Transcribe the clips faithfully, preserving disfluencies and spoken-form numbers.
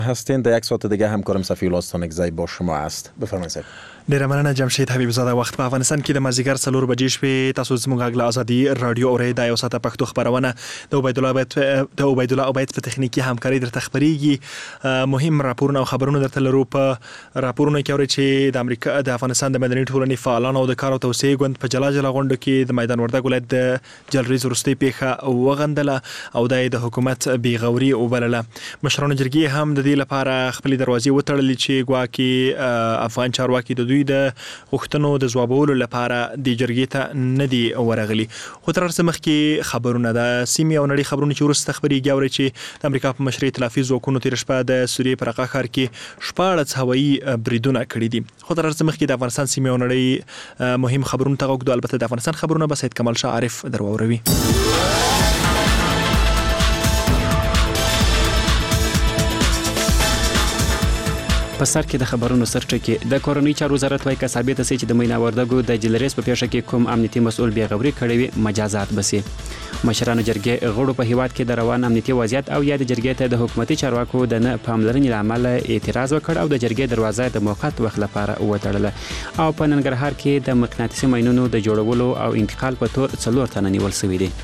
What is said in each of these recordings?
هستین. در یک ساعت دیگه همکارم صفی الاستانکزی با شما است. بفرمایید. ډیره مننه جمشید حبیب زاده. وخت په افغانستان کې د مازیګر څلور بجې شپې. تاسو زموږ غږ له ازادي رادیو اورئ. د یو ساعته پښتو خبرونه د عبید الله عبید د عبید الله عبید په تخنیکی همکاري درته خبريږي. مهم راپورونه او خبرونه درته لرو. په راپورونه کې اورئ چې د امریکا د افغانستان د مدني ټولنې فعالان او د کار او توسعه ګوند په جلا جلا غونډه کې د میدان وردګ ولایت د جلریز وروستي پیښه وغندله او د حکومت بیغوري وبلله. مشرانو جرګې هم د دې لپاره خپل دروازې وتړلې چې ګواکې افغان چارواکي د دوی د غوښتنو د ځوابولو لپاره د جرګې ته نه دي ورغلي. خو تر هر څه مخکې خبرونه د سیمې او نړۍ خبرونه چې وروسته خبرېږي اورئ چې د امریکا په مشرۍ ائتلافي ځواکونو تېره شپه د سوریې په رقه ښار کې شپاړس هوایي بریدونه کړي دي. خو تر هر څه مخکې د افغانستان سیمې او نړۍ مهم خبرونه ته غوږ دو. البته د افغانستان خبرونه به سید کمال شاه عارف در واوروي. په سر کې د خبرونو سرټکی. د کورنۍ چارو وزارت وايي که ثابته شي چې د مینا وردګو د جلریز په پیښه کې کوم امنیتي مسؤل بیغوري کړی وي مجازات بسي. مشرانو جرګې غړو په هیواد کې د روان امنیتي وضعیت او یا د جرګې ته د حکومتي چارواکو د نه پاملرنې لامل اعتراض وکړ او د جرګې دروازه د موقت وخت لپاره وتړله. او په ننګرهار کې د مقناطیسي ماینونو د جوړولو او انتقال په تور څلور تنه نیول شوي دي.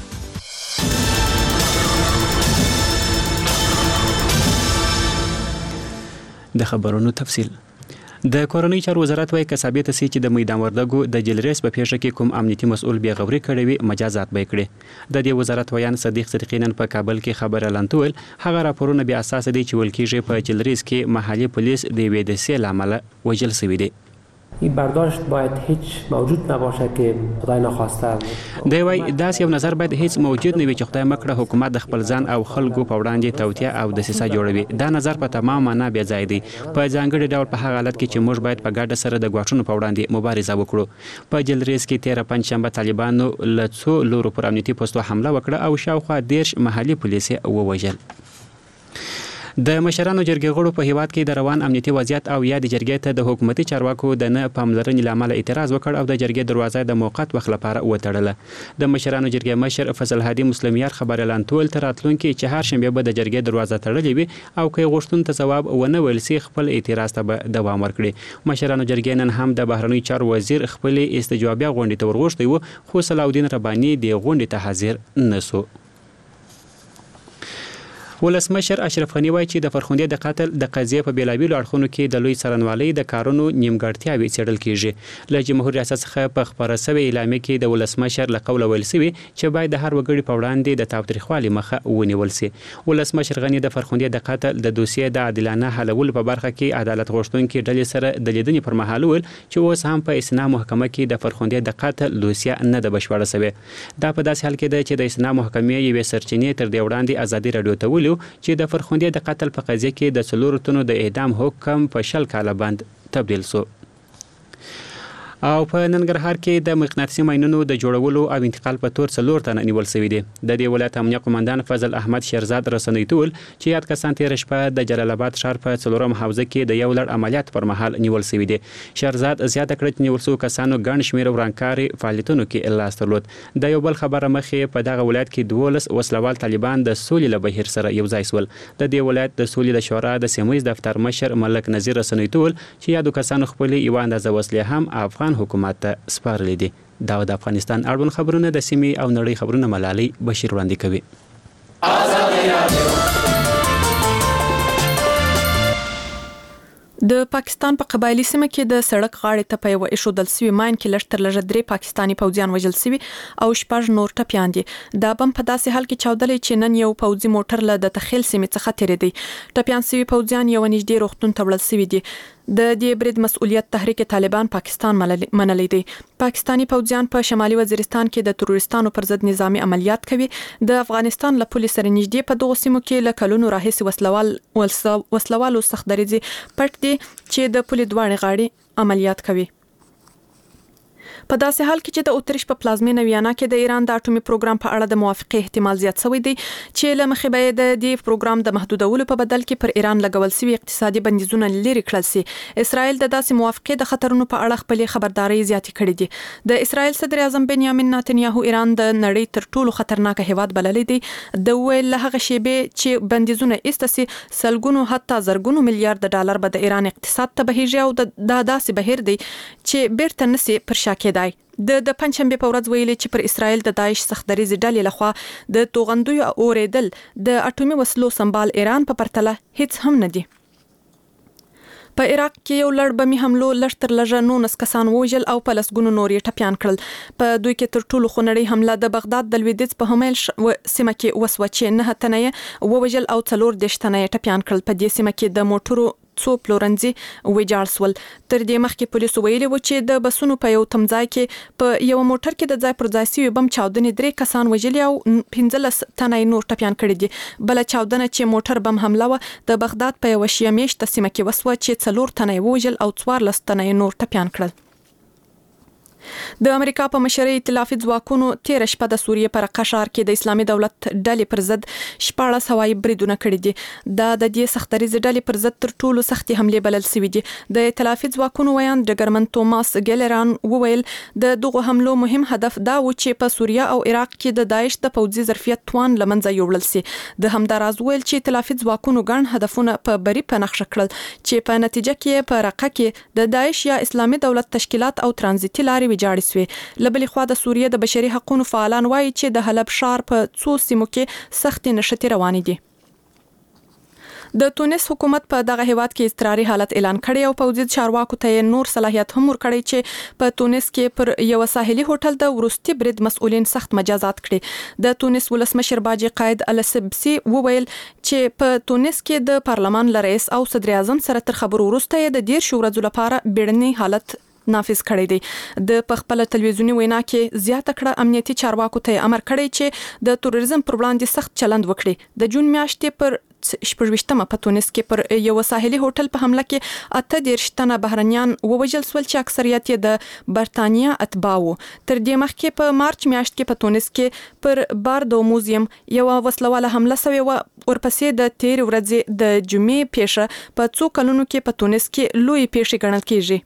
د خبرونو تفصیل. د کورنۍ چارو وزارت وايي که ثابته شي چې د میدان وردګو د جلریز په پیښه کې کوم امنیتي مسؤل بیغوري کړی وي مجازات به کړي. د دې وزارت ویان صدیق صدیقی نن په کابل کې خبر اعلان کول. هغه راپورونه بیا اساس دي چې ولکېږي په جلریز کې محلي پولیس د وې د سیل عمل وجل شوی دی. این برداشت باید هیچ موجود نباشه که خدای نخواسته. دی وايي داس یو نظر باید هیڅ موجود نه وي چې خدای مکړه حکومت د خپل ځان او خلکو په وړاندې توطیه او دسیسه جوړوي. دا نظر په تمام معنا بیا ځای دی. په ځانګړي ډول په هغه حالت کې چې موږ باید په ګډه سره د ګواښونو په وړاندې مبارزه وکړو. په جلریز کې تیره پنځشنبه طالبانو له څو لورو پر امنیتي پوستو حمله وکړه او شاوخوا دیرش محلي پولیس ووژل. د مشرانو جرګې غړو په هیواد کې د روان امنیتي وضعیت او یا د جرګې ته د حکومتي چارواکو د نه پاملرنې لامل اعتراض وکړ او د جرګې دروازه د موقت وخت لپاره وتړله. د مشرانو جرګې مشر فضل هادي مسلمیار خبر اعلان کول تر راتلونکي چې هر شنبه به د جرګې دروازه تړلې وي او که غوښتون ته ځواب ونه ویل سي خپل اعتراض ته به دوام ورکړي. مشرانو جرګې نن هم د بهرنی چارو وزیر خپل استجوابیه غونډې ته ورغوښتي وو خو صلاح الدین رباني د غونډې ته حاضر نسو. ولسمشر اشرف غنی وایي چې د فرخندې د قتل د قضیې په بیلابیلو اړخونو کې د لوی څارنوالۍ د کارونو نیمګړتیاوې څېړل کیږي. له جمهور ریاست څخه په خبره شوې اعلامیه کې د ولسمشر له قوله ویل شوي چې باید د هر وګړي په وړاندې د تاوتریخوالي مخه ونیول شي. ولسمشر غنی د فرخندې د قتل د دوسیې د عادلانه حلولو په برخه کې عدالت غوښتونکي ډلې سره د لیدنې پر مهال ویل چې اوس هم په استناد محکمه کې د فرخندې د قتل دوسیه نه ده بشپړه شوې. دا په داسې حال کې ده چې د استناد محکمې یوې سرچینې تر دې وړاندې ازادي راډیو ته چې د فرخندې د قتل په قضیه کې د څلورو تنو د اعدام حکم په شل کاله باندې تبدیل شو. او په ننګرهار کې د مقناطیسي ماینونو د جوړولو او انتقال په تور څلور تنه نیول شوي دي. د دې ولایت امنیه قومندان فضل احمد شیرزاد رسنۍ ټول چې یاد کسان تېره شپه د جلال آباد ښار په څلورم حوزه کې د یو لړ عملیات پر مهال نیول شوي دي. شیرزاد زیاته کړه چې نیول شوو کسانو ګڼ شمېر ورانکاري فعالیتونو کې لاس درلود. د یو بل خبره مخې په دغه ولایت کې دولس وسلوال طالبان د سولې له بهیر سره یو ځای شول. د دې ولایت د سولې د شورا د سیمه دفتر مشر ملک نذیر رسنۍ ټول چې یادو کسانو خپل یو اندازه وسلې هم افغان حکومت ته سپارلې دي. دا د افغانستان اړوند خبرونه د سیمې او نړۍ خبرونه ملالۍ بشیر وړاندې کوي. د پاکستان په قبایلی سیمه کې د سړک غاړې ته په یو ایښودل شوي ماین کې لږ تر لږه درې پاکستاني پوځیان وژل شوي او شپږ نور ټپیان دي. دا بم په داسې حال کې چاودلی چې نن یو پوځي موټر له د تخیل سیمې څخه تېرېدی. ټپیان شوي پوځیان یو نږدې روغتون ته وړل شوي دي. د دې برید مسؤلیت تحریک طالبان پاکستان منلی دی. پاکستاني پوځیان په شمالي وزیرستان کې د تروریستانو پر ضد نظامی عملیات کوي. د افغانستان له پولیس سره نږدې په دغو سیمو کې له کلونو راهیسې وسلوال وسلوالو سخت دریځي پټ دي چې د پولې دواړې غاړې عملیات کوي. په داسې حال کې چې د اتریش په پلازمینه ویانا کې د ایران د اټومي پروګرام په اړه د موافقه احتمال زیات شوی دی چې له مخې به د دې پروګرام د محدودولو په بدل کې پر ایران لګول شوی اقتصادي بندیزونه لري کړل شي. اسرائیل د داسې موافقه د خطرونو په اړه خپل خبرداري زیاتې کړې دي. د اسرائیل صدر اعظم بنیامین نتنیاهو ایران د نړۍ تر ټولو خطرناک هیواد بللی دی. د ویل له هغه شیبې چې بندیزونه ایستسي سلګونو حتی زرګونو میلیارډ ډالر به د ایران اقتصاد ته بهیږي او د داسې بهیر دی چې بیرته نسی پر شا کېدای. د د پنځشنبه په ورځ ویلي چې پر اسرائیل د داعش سختدریزې ډلې لخوا د توغندوی اوریدل د اټومي وسلو سنبال ایران په پرتله هیڅ هم نه دی. په عراق کې یو لړ بمي حملو لشتر لږه نونس کسان وژل او په لسګونو نور یې ټپيان کړل. په دوی کې تر ټولو خونړۍ حمله د بغداد د لویدیځ په همایل سیمه کې وسوه چې نه تنه ووژل او څلور دیش تنه ټپيان کړل. په دې سیمه کې د موټرو څو پلورنځي ویجاړ سول. تر دې مخکې پولیسو ویلي و چې د بسونو په یو تمځای کې په یو موټر کې د ځای پر ځای سوي بم چاودنې درې کسان وژلي او پنځلس تنه نور ټپيان کړي دي. بل چاودنه چې موټر بم حمله و د بغداد په یو شیعه میشته سیمه کې وسوه چې څلور تنه وژل او څوارلس تنه نور ټپيان کړل. د امریکا په مشرۍ ائتلافي ځواکونو تیر شپه د سوریې پر قشار کې د اسلامي دولت ډلې پر ضد شپاړس هوایي بریدونه کړي دي. دا د دې سختدریزې ډلې پر ضد تر ټولو سختي حمله بلل شوې دي. د ائتلافي ځواکونو ویان ډګرمن توماس ګیلران وویل د دغه حملو مهم هدف دا و چې په سوریه او عراق کې د داعش د پوځي ظرفیت توان لمنځه یوړل شي. د همداراز ویل چې ائتلافي ځواکونو ګڼ هدفونه په بری په نقشه کړل چې په نتیجه کې په رقه کې د داعش یا اسلامي دولت تشکیلات او ترانزیتي لارې ویجاړې سوې. لبلې خوا د سوریه د بشري حقوقو فعالان وایي چې د حلب ښار په څو سیمو کې سختې نشټې روانې دي. د تونس حکومت په دغه هیواد کې اضطراري حالت اعلان کړی او پوځي چارواکو ته نور صلاحیت هم ورکړی چې په تونس کې پر یو ساحلي هوټل د ورستي برید مسؤلین سخت مجازات کړي. د تونس ولسمشر باجی قائد السبسي وویل چې په تونس کې د پارلمان رئیس او صدر اعظم سره تر خبرو وروسته د ډیر شورزو لپاره بیړنی حالت نافذ کړی دی. د پخپل تلویزیونی وینا کې زیاته کړه امنیتي چارواکو ته امر کړی چې د تروریزم پر وړاندې سخت چلند وکړي. د جون میاشتې پر شپږویشتمه په تونس کې پر یو ساحلي هوټل په حمله کې اته دیرش تنه بهرنیان ووژل شول چې اکثریت یې د برتانیا اتباع وو. تر دې مخکې په مارچ میاشت کې په تونس کې پر باردو موزیم یو وسلواله حمله شوې و. ورپسې د تیر ورځې د جمعې پیښه په څو کلونو کې په تونس کې لوی پیښه ګڼل کیږي.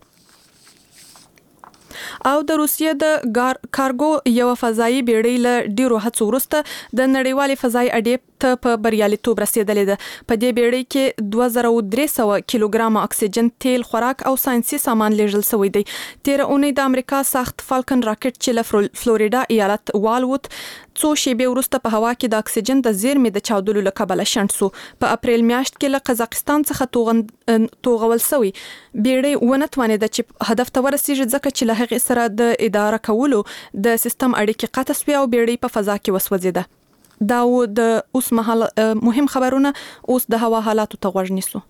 او د روسیې د کارګو یو فضایي بیړۍ له ډیرو هڅو وروسته د نړیوالې فضایي اډې ته په بریالیتوب رسیدلې ده. په دې بیړۍ کې دوه زره درې سوه کیلوګرام اکسیجن، تیل، خوراک او ساينسي سامان لیږل شوی دی. تیر اونۍ د امریکا ساخت فالکن راکټ چې له فلوریدا ایالت والوت څو شیبې وروسته په هوا کې د اکسیجن د زیرمې د چاودلو له کبله شنډ شو. په اپریل میاشت کې له قزاقستان څخه توغن توغول شوی بیړۍ ونه توانېده چې هدف ته ورسیږي ځکه چې له هغې سره د اداره کولو د سیستم اړیکې قطع شوې او بیړۍ په فضا کې وسوځېده. دا و د اوس مهال مهم خبرونه. اوس د هوا حالاتو ته غوږ نیسو.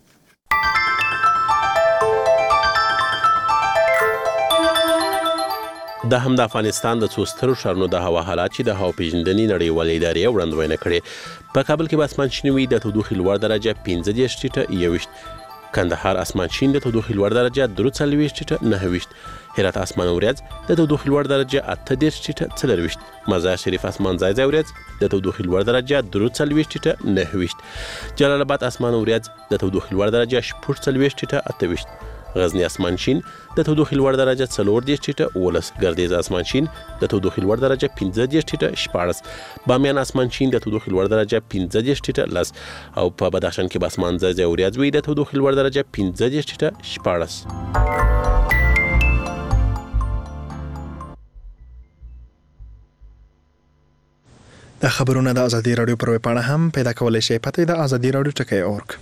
د هم د افغانستان د څو سترو ښارونو د هوا حالات چې د هوا پیژندنې نړیوالې ادارې وړاندوینه کړې. په کابل کې به اسمان شین وي، د تودوخې لوړ درجه پنځه دېرش ټیټه یوویشت، کندهار اسمان شین د تودوخې لوړ درجه درې څلوېښت ټیټه نهه ویشت، هرات اسمان وریځ د تودوخې لوړ درجه اته دېرش ټیټه څلور ویشت، مزار شریف اسمان ځای ځای وریځ د تودوخې لوړ درجه درې څلوېښت ټیټه نهه ویشت، جلال آباد اسمان وریځ د تودوخې لوړ درجه شپږ څلوېښت ټیټه اته ویشت، غزنی اسمان شین د تودوخې لوړ درجه څلور دېرش ټیټه اوولس، ګردیز اسمان شین د تودوخې لوړ درجه پنځه دېرش ټیټه شپاړس، بامیان اسمان شین د تودوخې لوړ درجه پنځه دېرش ټیټه لس، او په بدخشان کې به اسمان ځای ځای وریځ وي د تودوخې لوړ درجه پنځه دېرش ټیټه شپاړس. د خبرونه د ازادي رادیو پر ویب پاڼه هم پیدا کولای شئ. پته د ازادي رادیو ټکی اورګ.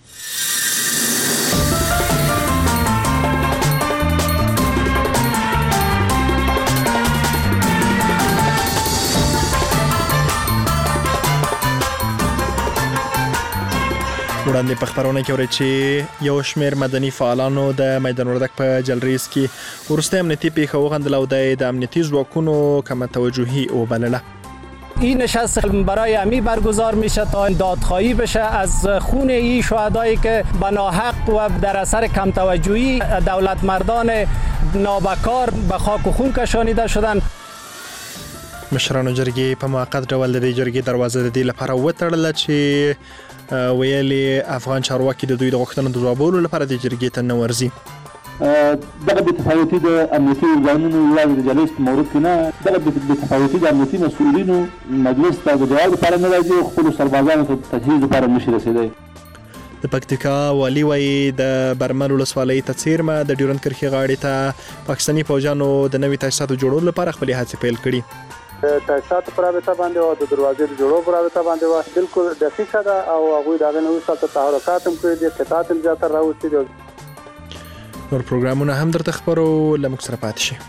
وړاندې په خبرونه کې ورې چې یو شمېر مدني فعالانو د میدان وردک په جلریز کې وروسته امنیتي پیښه وغندله او د امنیتي ځواکونو کم توجهی وبلله. این نشست برای امی برگزار میشه تا دادخواهی بشه از خون این شهدایی که بناحق و در اثر کم توجهی دولت مردان نابکار به خاک و خون کشانیده شدند. مشرانو جرګې په موقت ډول د دې جرګې دروازه د دې لپاره وتړله چې ویلي افغان چارواکي د دوی د غوښتنو د ځوابولو لپاره د جرګې ته نه ورځي. دغه بېتفاوتي د امنیتي ارګانونو یوازې د جلسې په مورد کې نه، دغه بېتفاوتي د امنیتي مسؤلینو مجلس ته د جواب لپاره نه راځي او خپلو سربازانو ته تجهیز لپاره نشي رسېدی. د پکتیکا والي وایي د برمل ولسوالۍ ته څیرمه د ډیورنډ کرښې غاړې ته پاکستاني پوځیانو د نوي تاسیساتو جوړولو لپاره خپلې هڅې پیل کړي. د تاسیساتو پر رابطه باندې او د دروازې د جوړولو پر رابطه باندې وه بالکل دقیقه ده او هغوی د هغې نه وروسته تحرکات هم کړي دي، قطعات هم زیاتره راوستي دي. نور پروګرامونه هم درته خپرو، له موږ سره پاتې شئ.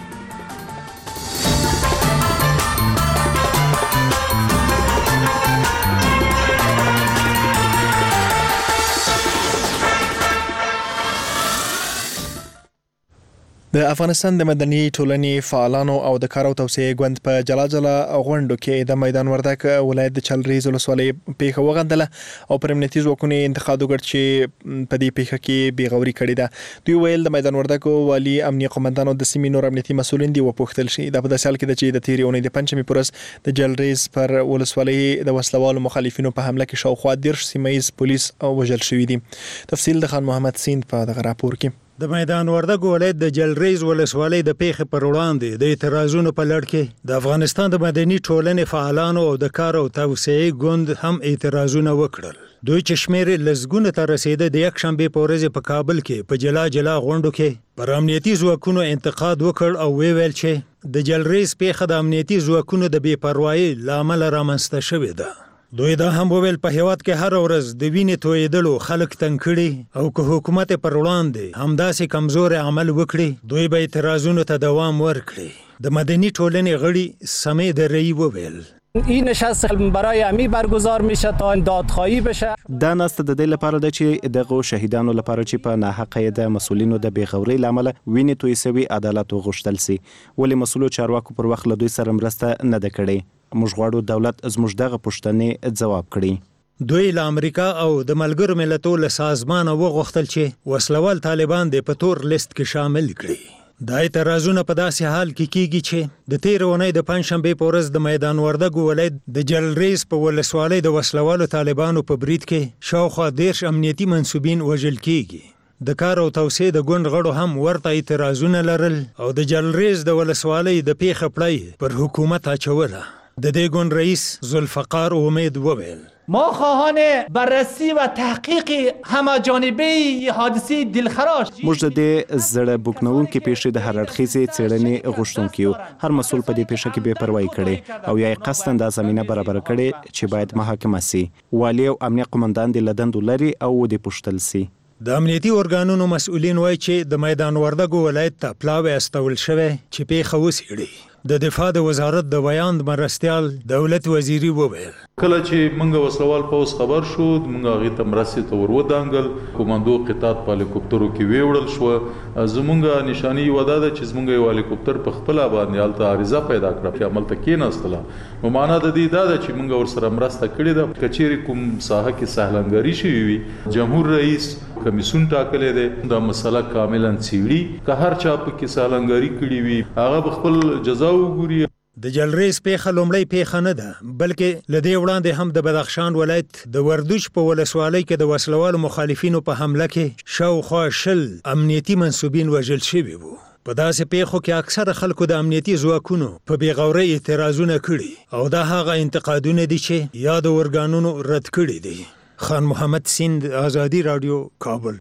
د افغانستان د مدني ټولنې فعالانو او د کار او توسعې ګوند په جلا جلا غونډو کې د میدان وردګ ولایت د چلریز ولسوالۍ پیښه وغندله او پر امنیتي ځواکونو انتقاد وکړ چې په دې پیښه کې بېغوري کړې ده. دوی ویل د میدان وردګ والي امنیه قومندان او د سیمې نور امنیتي مسؤلین دي وپوښتل شي. دا په داسې حال کې ده چې د تېرې اونۍ د پنجشنبې په ورځ د جلریز پر ولسوالۍ د وسلوالو مخالفینو په حمله کې شاوخوا دېرش سیمه ییز پولیس وژل شوي دي. تفصیل د خان محمد سیند په دغه راپور کې. د میدان وردګ ولایت د جلریز ولسوالۍ د پیښې پر وړاندې د اعتراضونو په لړ کې د افغانستان د مدني ټولنې فعالانو او د کار او توسعې ګوند هم اعتراضونه وکړل. دوی چې شمېر لسګونه ته رسیده د یک شنبې په ورځ په کابل کې په جلا جلا غونډو کې پر امنیتي ځواکونو انتقاد وکړ او ویل چې د جلریز پیښه د امنیتي ځواکونو د بې پروایۍ له امله رامنځته شوې ده. دوی دا هم وویل په هیواد کې هر ورځ د وینې تویېدلو خلک تنګ کړي او که حکومت پر وړاندې همداسې کمزور عمل وکړي دوی به اعتراضونو ته دوام ورکړي. د مدني ټولنې غړي سمې دره‌ای وویل این نشست برای امی برگزار میشه تا دادخواهی بشه. دا نسته د دې لپاره ده چې دغه شهیدانو لپاره چې په ناحقه د مسولینو د بېغورۍ لامل وینې توی سوي عدالت وغوښتل سي. ولې مسولو چارواکو پر وخت له دوی سره مرسته نه ده کړې. موږ غواړو دولت زموږ دغه پوښتنې ځواب کړي. دوی له امریکا او د ملګرو ملتونو له سازمانه وغوښتل چې وسلوال طالبان د په تور لیست کې شامل کړي. دا اعتراضونه په داسې حال کې کیږي چې د تېرې اونۍ د پنجشنبې په ورځ د میدان وردګ ولایت د جلریز په ولسوالۍ د وسلوالو طالبانو په برید کې شاوخوا دېرش امنیتي منصوبین وژل کیږي. د کار او توسعې د ګوند غړو هم ورته اعتراضونه لرل او د جلریز د ولسوالۍ د پیښه پړی پر حکومت اچوله. د دې ګوند رئیس ذوالفقار امید وویل ما خواهان بررسی و تحقیق همه‌جانبه حادثه دلخراش موږ د دې زړه بوکنونکې پیښې د هر اړخیزې څېړنې غوښتونکي یو. هر مسؤل په دې پیښه کې بې پروایي کړې او یا یې قصداً دا زمینه برابر کړې چې باید محاکمه سي. والي او امنیه قومندان د لدندو لري او د پوښتل سي. د امنیتي ارګانونو مسؤلین وایي چې د میدان وردګ ولایت ته پلاوی استول شوی چې پیښه وڅېړي. د دفاع د وزارت د بیان مرستیال دولت وزیری وویل کله چې موږ وسلوال پوس خبر شو موږ هغه ته مرستې ته ورودانګل کوماندو قطاط په هلیکوپټرو کې ویوړل شو. زمونږه نشانی ودا ده چې زمونږ یو هلیکوپټر په خپل باندې الته عارضه پیدا کړه چې عمل ته کېناستله. نو معنا د دې دا ده چې موږ ورسره مرسته کړې ده. کچېری کوم ساحه کې سهلنګاری شوی وي جمهور رئیس کمیسیون ټاکلې ده دا مسله کاملا څېړي که هر چا په کې سهلنګاری کړې وي هغه خپل جزا وګوري. د جلریز پیښه لومړی پیښه نه ده بلکې له دې وړاندې هم د بدخشان ولایت د وردوج په ولسوالۍ کې د وسلوالو مخالفینو په حمله کې شاوخوا شل امنیتي منصوبین وژل شوي وو. په داسې پیښو کې اکثره خلکو د امنیتي ځواکونو په بېغورۍ اعتراضونه کړي او دا هغه انتقادونه دي چې یاد ارګانونو رد کړي دي. خان محمد سیند، آزادی رادیو، کابل.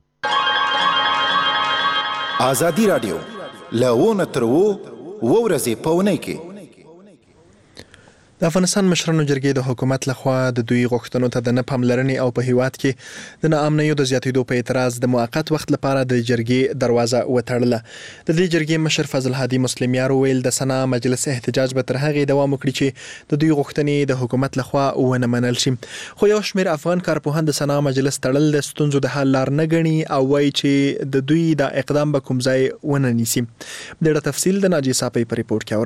آزادی رادیو له تر و ورځې په اونۍ کې د افغانستان مشرانو جرګې د حکومت لخوا د دوی غوښتنو ته د نه پاملرنې او په هیواد کې د ناامنیو د زیاتېدو په اعتراض د موقت وخت لپاره د جرګې دروازه وتړله. د دې جرګې مشر فضل هادي مسلمیار ویل د سنا مجلس احتجاج به تر هغې دوام وکړي چې د دوی غوښتنې د حکومت لخوا ونه منل شي. خو یو شمېر افغان کارپوهان د سنا مجلس تړل د ستونزو د حل لار نه ګڼي او وایي چې د دوی دا اقدام به کوم ځای ونه نیسي. د دې تفصیل د ناجي صاحب په ریپورت کې اورئ.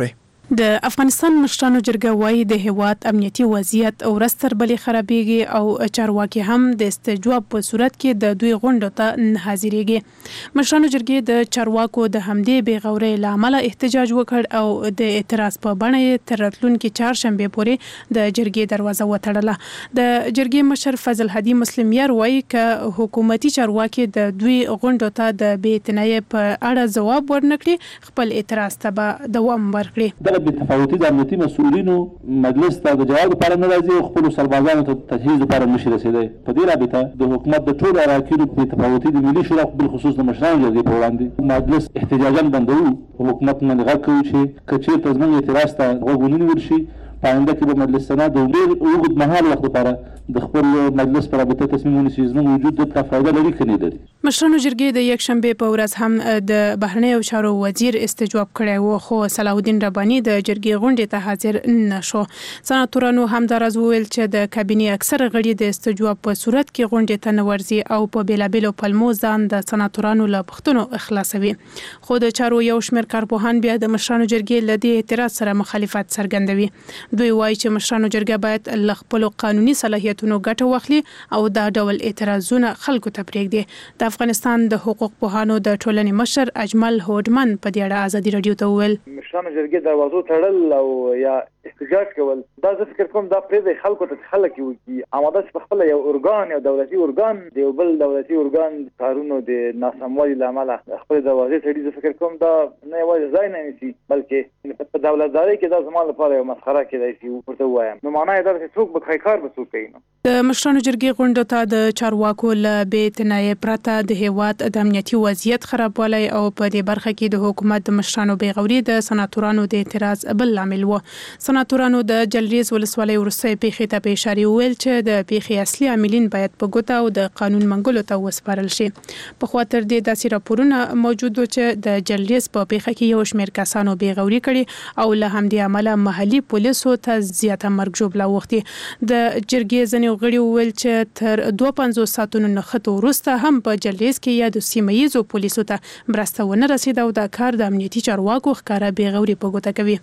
د افغانستان مشرانو جرګه وايي د هیواد امنیتي وضعیت ورستر بلې خرابېږي او چارواکي هم د استجواب په صورت کې د دوی غونډو ته نه حاضرېږي. مشرانو جرګې د چارواکو د همدې بې غورۍ له امله احتجاج وکړ او د اعتراض په بڼه یې تر راتلونکي چهارشنبې پورې د جرګې دروازه وتړله. د جرګې مشر فضل هادي مسلمیار وايي که حکومتي چارواکي د دوی غونډو ته د بې اعتنایۍ په اړه ځواب ورنکړي خپل اعتراض ته به دوام ورکړي. بې تفاوتي د امنیتي مسؤلینو مجلس ته د جواب لپاره نه راځي او خپلو سربازانو ته تجهیز لپاره نشي رسېدی. په دې رابطه د حکومت د ټولو اراکینو بې تفاوتي د ملي شورا بالخصوص د مشرانو جرګې په وړاندې مجلس احتجاجاً بندوو. حکومت باندې غږ کوي چې که چېرته زموږ اعتراض ته غوږ ونه نیول شي په آینده کې به مجلس سنا د ډېر اوږد مهال وخت لپاره د خپل مجلس پر رابطه تصمیم ونیسي. زموږ وجود دلته فایده لري که نه لري. مشرانو جرګې د یکشنبې په ورځ هم د بهرنیو چارو وزیر استجواب کړی و خو صلاح الدین رباني د جرګې غونډې ته حاضر نه شو. سناتورانو همداراز وویل چې د کابینې اکثره غړي د استجواب په صورت کې غونډې ته نه ورځي او په بېلابېلو پلمو ځان د سناتورانو له پوښتنو خلاصوي. خو د چارو یو شمېر کارپوهان بیا د مشرانو جرګې له دې اعتراض سره مخالفت څرګندوي. دوی وایي چې مشرانو جرګه باید له خپلو قانوني صلاحیتونو ګټه واخلي او دا ډول اعتراضونه خلکو ته پرېږدي. د افغانستان د حقوق پوهانو د ټولنې مشر اجمل هوډمن په دې اړه ازادي راډیو ته وویل مشرانو جرګې دروازو تړل او یا احتجاج کول دا زه فکر کوم دا پرې خلکو ته خلک یو کی آماده چې خپل یو ارګان یو دولتي ارګان دی یو بل دولتي ارګان کارونو د ناسموالي لامل خپل دروازې تړي. زه فکر کوم دا نه یوازې ځای نه نیسي بلکې په دولتداري کې دا زموږ لپاره یو مسخره کېدای شي ورته وایم. نو معنا یې دا چې څوک به کار به څوک کوي. د مشرانو جرګې غونډو ته د چارواکو له بې اعتنایۍ پرته د هیواد د امنیتي وضعیت خرابوالی او په دې برخه کې د حکومت د مشرانو بې غوري د سناتورانو د اعتراض بل لامل و. سناتورانو د جلریز ولسوالۍ وروستۍ پیښې ته په اشاره وویل چې د پیښې اصلي عاملین باید په ګوته او د قانون منګولو ته وسپارل شي. پخوا تر دې داسې راپورونه موجود و چې د جلریز په پیښه کې یو شمېر کسانو بې غوري کړي او له همدې امله محلي پولیسو ته زیاته مرګ ژوبله اوښتې. د جرګې ځینې غړي وویل چې تر دوه پنځوس ساعتونو نښتو وروسته هم په جلریز کې یا د سیمه ییزو پولیسو ته مرسته ونه رسېده او دا کار د امنیتي چارواکو ښکاره بې غوري په ګوته کوي.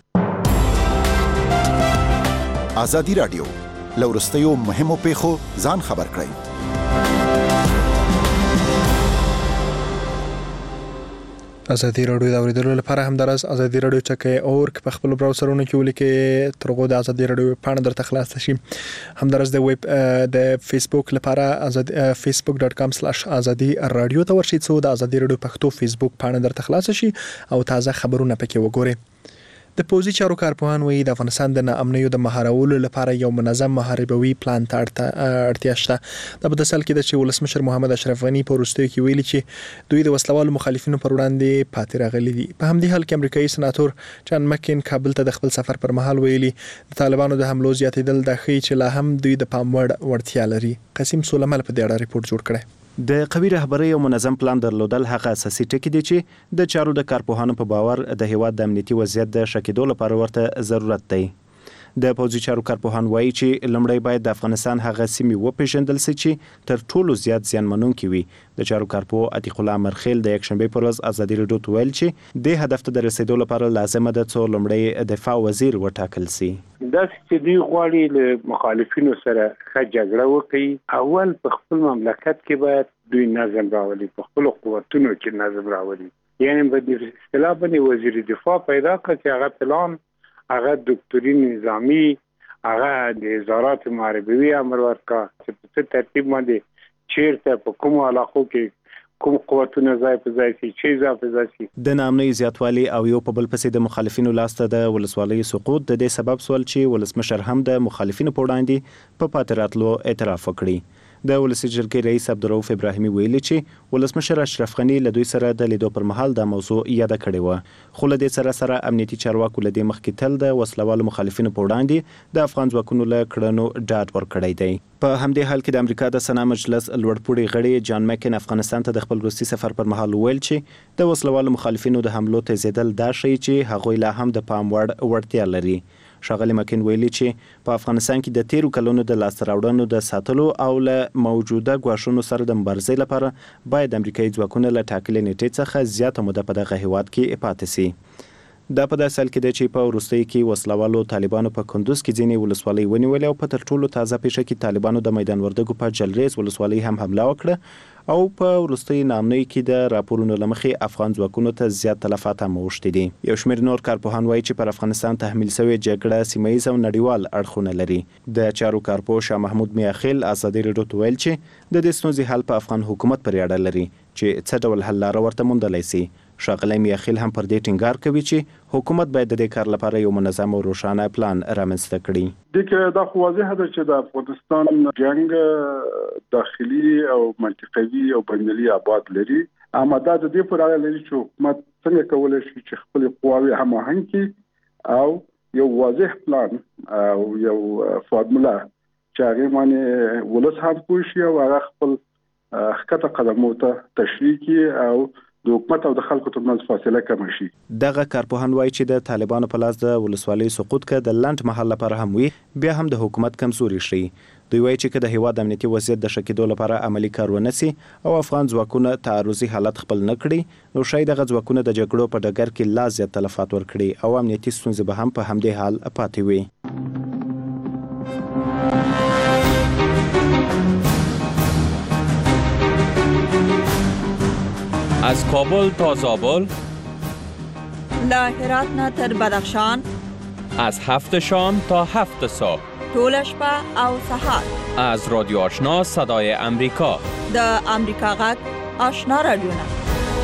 ازادي راډیو له وروستیو مهمو پیښو ځان خبر کړئ. ازادي راډیو د اوریدلو لپاره همداراز ازادي راډیو چکه اور په خپل براوزرونو کې ولیکئ ترغو د ازادي راډیو پاڼه درته خلاص شي. همداراز د ویب د فیسبوک لپاره ازادي فیسبوک ډاټ کام سلاش ازادي راډیو ته ورشئ څو د ازادي راډیو پښتو فیسبوک پاڼه درته خلاص شي او تازه خبرونه پکې وګورئ. د پوزي چارو کارپوهان وایي د افغانستان د ناامنیو د مهارولو لپاره یو منظم محاربوي پلان ته اړتیا شته. د بدسل کې د چې ولسمشر محمد اشرف غنی په وروستیو کې ویلي چې دوی د وسلوالو مخالفینو پر وړاندې پاتې راغلي دي. په همدې حال کې امریکایي سناتور جان مکین کابل ته د خپل سفر پر مهال ویلي د طالبانو د حملو زیاتېدل د ښیي چې لا هم دوی د پام وړ وړتیا لري. قاسم سولمل په دې اړه ریپورت جوړ کړی. د قوي رهبرۍ او منظم پلان درلودل هغه اساسي ټکي دي چې د چارو د کارپوهانو په باور د هیواد د امنیتي وضعیت د ښه کېدو لپاره ورته ضرورت دی. د پوځي چارو کارپوهان وایي چې لومړی باید د افغانستان هغه سیمې وپېژندل شي چې تر ټولو زیات زیانمنونکي وي. د چارو کارپوه عتیق الله مرخیل د یکشنبې پر ورځ ازادي راډیو ته ویل چې دې هدف ته د رسیدو لپاره لازمه ده څو لومړی دفاع وزیر وټاکل شي. داسې چې دوی غواړي له مخالفینو سره ښه جګړه وکړي. اول په خپل مملکت کې باید دوی نظم راولي، په خپل قوتونو کې نظم راولي. یعنی په دې اصطلاح باندې وزیر دفاع پیدا کړي چې هغه پلان هغه دکتورین نظامی هغه د وزارت محاربوي امر ورکا چې په ترتیب باندې چیرته په کوم علاقو کې کوم قوتونه ځای په ځای شي چې ځای په ځای شي. د ناامنۍ زیاتوالی او یو په بل پسې د مخالفینو لاسته د ولسوالۍ سقوط د دې سبب سول چې ولسمشر هم د مخالفینو په وړاندې په پاتې راتلو اعتراف وکړي. د ولسي جرګې رئیس عبدالرؤف ابراهیمي ویلي چې ولسمشر اشرف غني له دوی سره د لیدو پر مهال دا موضوع یاده کړې وه. خو له دې سره سره امنیتي چارواکو له دې مخکې تل د وسلوالو مخالفینو په وړاندې د افغان ځواکونو له کړنو ډاډ ورکړی دی. په همدې حال کې د امریکا د سنا مجلس لوړپوړي غړي جان مکین افغانستان ته د خپل وروستي سفر پر مهال ویل چې د وسلوالو مخالفینو د حملو تیزیدل دا ښیي چې هغوی لا هم د پام وړ وړتیا لري. ښاغلي مکین ویلي چې په افغانستان کې د تیرو کلونو د لاسته راوړنو د ساتلو او له موجوده ګواښونو سره د مبارزې لپاره باید امریکایي ځواکونه له ټاکلې نیټې څخه زیاته موده په دغه هیواد کې پاتې شي. دا په داسې حال کې دی چې په وروستیو کې وسلوالو طالبانو په کندوز کې ځینې ولسوالۍ ونیولې او په تر ټولو تازه پیښه کې طالبانو د میدان وردګو په جلریز ولسوالۍ هم حمله وکړه او په وروستیو نامنوي کې د راپورونو له مخې افغان ځواکونو ته زیات تلفات هم اوښتي دي. یو شمېر نور کارپوهان وایي چې پر افغانستان تحمیل شوې جګړه سیمه ییز او نړیوال اړخونه لري. د چارو کارپوه شاه محمود میاخیل ازادي راډیو ته ویل چې د دې ستونزې حل په افغان حکومت پورې اړه لري چې څه ډول حل لاره ورته موندلی سي. ښاغلی میاخیل هم پر دې ټینګار کوي چې حکومت باید د دې کار لپاره یو منظم او روښانه پلان رامنځته کړي. دغه دا خو واضح ده چې د افغانستان جنگ داخلي او منطقوي او بینالمللي ابعاد لري. اما دا د دې پر اړه لري چې حکومت څنګه کولای شي چې خپل قواوې هماهنګ کړي او یو واضح پلان او یو فارمولا چې هغه باندې ولس هم پوه شي او هغه خپل خطه قدمو ته تشریح کړي او د حکومت او د خلکو ترمنځ فاصله کم شي. دغه کارپوهان وایي چې د طالبانو په لاس د ولسوالۍ سقوط که د لنډ مهال لپاره هم وي بیا هم د حکومت کمزوري شي. دوی وایي چې که د هیواد امنیتي وضعیت د ښه کېدو لپاره عملي کار ونه سي او افغان ځواکونه تعرضي حالت خپل نه کړي نو شاید دغه ځواکونه د جګړو په ډګر کې لا زیات تلفات ورکړي او امنیتي ستونزې به هم په همدې حال پاتې وي. از کابل تا زابل، له هرات نه تر بدخشان، از هفت شام تا هفت صبح، ټول شپه او سهار، از رادیو آشنا صدای امریکا، د امریکا غږ آشنا رادیو نه.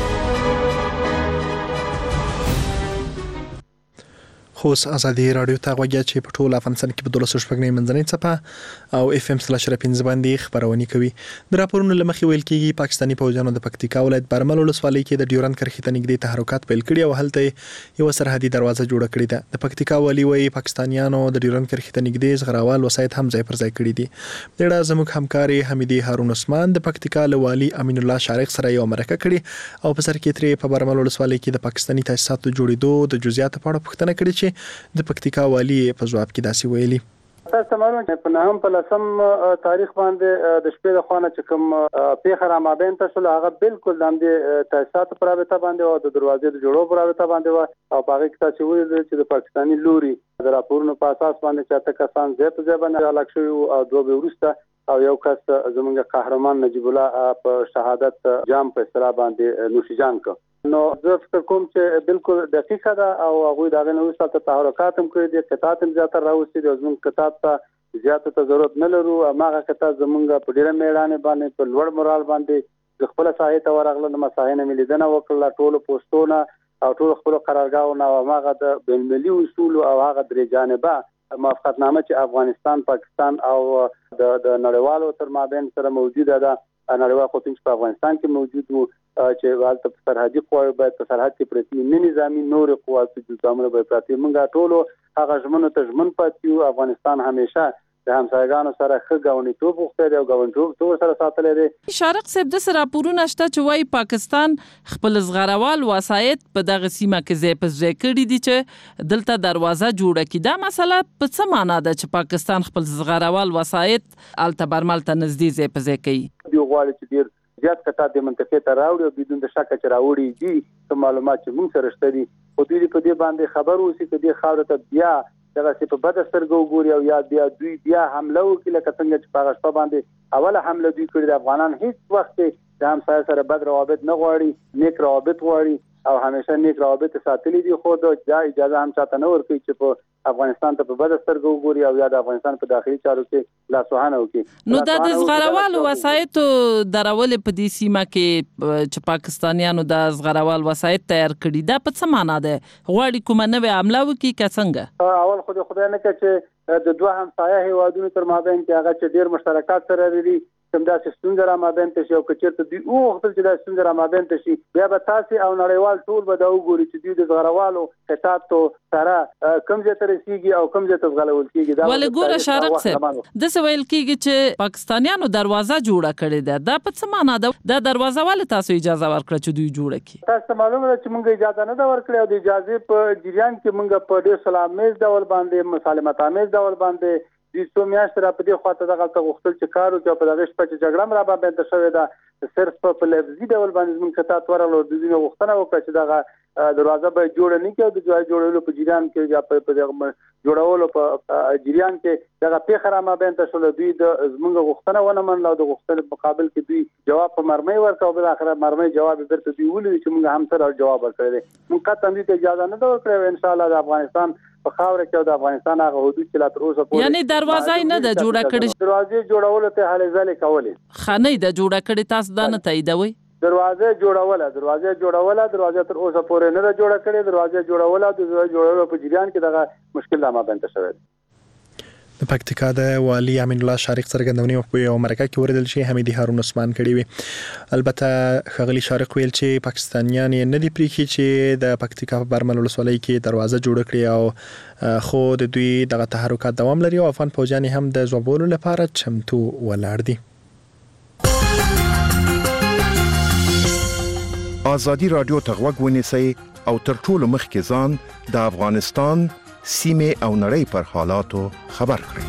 خوس ازادي رادیو ته غوږی چې په ټول افغانستان کې په دولس شپږ نه منځنۍ صفه او اف ام سلاش پنځه باندې خبرونه کوي. د راپورونو لمخې ویل کېږي پاکستاني پوځیانو د پکتیکا ولایت برمل ولسوالۍ کې د ډیورند کرښې ته نږدې تحرکات پیل کړي او هلته یو سرحدي دروازه جوړه کړې ده. د پکتیکا والی وایي پاکستانیانو د ډیورند کرښې ته نږدې زغراوال وسایت هم ځای پر ځای کړي دي. د ډا زموږ همکاري حمیدي هارون عثمان د پکتیکا والی امین الله شارق سره یو مرکه کړي او په سر کې ترې په برمل ولسوالۍ کې د پاکستاني تاسیساتو جوړېدو د جزئیات په اړه پوښتنه کړې چې د پکتیکا والی په جواب کې داسې ویلي. تاسو معلومه چې په نهم په لسم تاریخ باندې د شپې د خوانه چې کوم پیښه را مابین تاسو هغه بالکل د دې تاسیسات پر رابطه باندې او د دروازې د جوړو پر رابطه باندې او باغ کې تاسو ویل چې د پاکستاني لوري د راپورونو په اساس باندې چې اته کسان زه په ځای باندې هلاک شوي او دوه به ورسته او یو کس زمونږ قهرمان نجیب الله په شهادت جام په اصطلاح باندې نوشیجان کړ. نو زه فکر کوم چې بالکل دقیقه ده او هغه دا غنه وساته تحرکات هم کړی دي قطعات هم زیاتره راوستي دي زموږ قطعات ته زیاته ته ضرورت نه لرو ماغه قطعات زمونږ په ډیره میړانه باندې په لوړ مورال باندې خپل ساحه ته ورغله د مساحینه ملیدنه وکړه ټول پوسټونه او ټول خپل قرارګاونه او ماغه د بین‌المللي اصول او هغه درې جانبه موافقتنامه چې افغانستان پاکستان او د د نړیوالو تر مابین سره موجوده ده نړیوال قوتونه په افغانستان کې موجود وو چې والته سرحدي قواوی باید په سرحد کې پرتی نه نظامی نور قواوی چې ځامنه به پرتی موږ ټول هغه ژمنو ته ژمن پاتیو. افغانستان همیشه د همسایګانو سره ښه ګاونډیتوب غوښتي او ګاونډیتوب سره ساتلی دی. شارق صاحب د سره راپورونه شته چې وايي پاکستان خپل زغروال وسایت په دغه سیمه کې ځای په ځای کړي دي چې دلته دروازه جوړه کړي. دا مسله په څه معنا ده چې پاکستان خپل زغروال وسایت الته برمل ته نږدې ځای په ځای کوي؟ دی غواړي چې ډیر زیات قطعات د منطقې ته راوړي او بدون د شک چې راوړي دي کوم معلومات چې موږ سره شته دي خو دوی په دې باندې خبر اوسي چې د خاور ته بیا دغه څه په بد سترګو ګوري او یا بیا دوی بیا حمله وکړي لکه څنګه چې په غشپه باندې اوله حمله دوی کړې د افغانان هیڅ وخت د همسایه سره بد روابط نه غواړي نیک روابط غواړي او همیشه نیک روابط ساتلي دي خو د اجازه هم چاته نه ورکوي چې په افغانستان ته په بد سترګو وګوري او یا د افغانستان په داخلي چارو کې لاسوهانه وکړي. نو د زغروالو وسایتو درول په دې سیمه کې چې پاکستانیانو د زغروال وسایت تیار کړي دا په څه معنا ده؟ غواړي کومه نوې حمله وکړي که څنګه؟ اول خو خدای نه کوي چې د دوه همسایه هیوادونو تر مابین کې هغه چې ډیر مشترکات سره لري کوم داسې ستونزه را مابین ته شي او که چېرته دوی وغوښتل چې دا ستونزه را مابین ته شي بیا به تاسې او نړیوال ټول به دا وګوري چې دوی د زغروالو قطعاتو سره کوم ځای ته رسېږي او کوم ځای ته زغلول کېږي. ولې ګوره شارق صاحب داسې ویل کېږي چې پاکستانیانو دروازه جوړه کړې ده دا په څه معنا ده؟ دا دروازه ولې تاسو اجازه ورکړه چې دوی جوړه کړي؟ تاسو معلومه ده چې موږ اجازه نه ده ورکړې او د اجازې په جریان کې موږ په ډېر سلاممیز ډول باندې مسالمت آمیز ډول باندې د څو میاشتې را په دې خواته دغه ته غوښتل چې کار وکړي او په دغه شپه چې جګړه را باندې شوې ده صرف په لفظي ډول باندې زموږ قطعات ورغلو د دوی غوښتنه وکړه چې دغه دروازه به جوړ نه کړي د ځای جوړولو په جریان کې یا په دغه جوړولو په جریان کې دغه پیښه را مابین ته شول دوی د زمونږ غوښتنه ونه منله او د غوښتنې مقابل کې دوی جواب په مرمۍ ورکړ او بل اخر مرمۍ جواب درته دوی ولې چې موږ هم سره جواب ورکړی دی موږ قطعا دې اجازه نه ورکړو ان شاء الله د افغانستان په خاور کې د افغانستان هغه حدود چې لا تر اوسه پورې یعنی دروازه نه د جوړه کړې دروازه جوړولو ته هلې ځلې کولې خانه د جوړه کړې تاسو دا نه تاییدوي دروازه جوړوله دروازه جوړوله دروازه تر اوسه پورې نه جوړه کړې دروازه جوړوله د جوړولو په جریان کې دغه مشکل لا ما بنت شوی د پکتیکا د والی امین الله شارق څرګندونې په یو مرکه کې وردل شي حمیدي هارون عثمان کړي وي البته خغلی شارق ویل چې پاکستانیان نه دی پریخي چې د پکتیکا په برمل ولسوالۍ کې دروازه جوړ کړي او خو د دوی دغه تحرکات دوام لري او افغان فوجان هم د ځوابولو لپاره چمتو ولاړ دي. آزادی رادیو ته غوږ ونیسئ او تر ټولو مخکې ځان د افغانستان سیمې او نړۍ پر حالاتو خبر کړئ.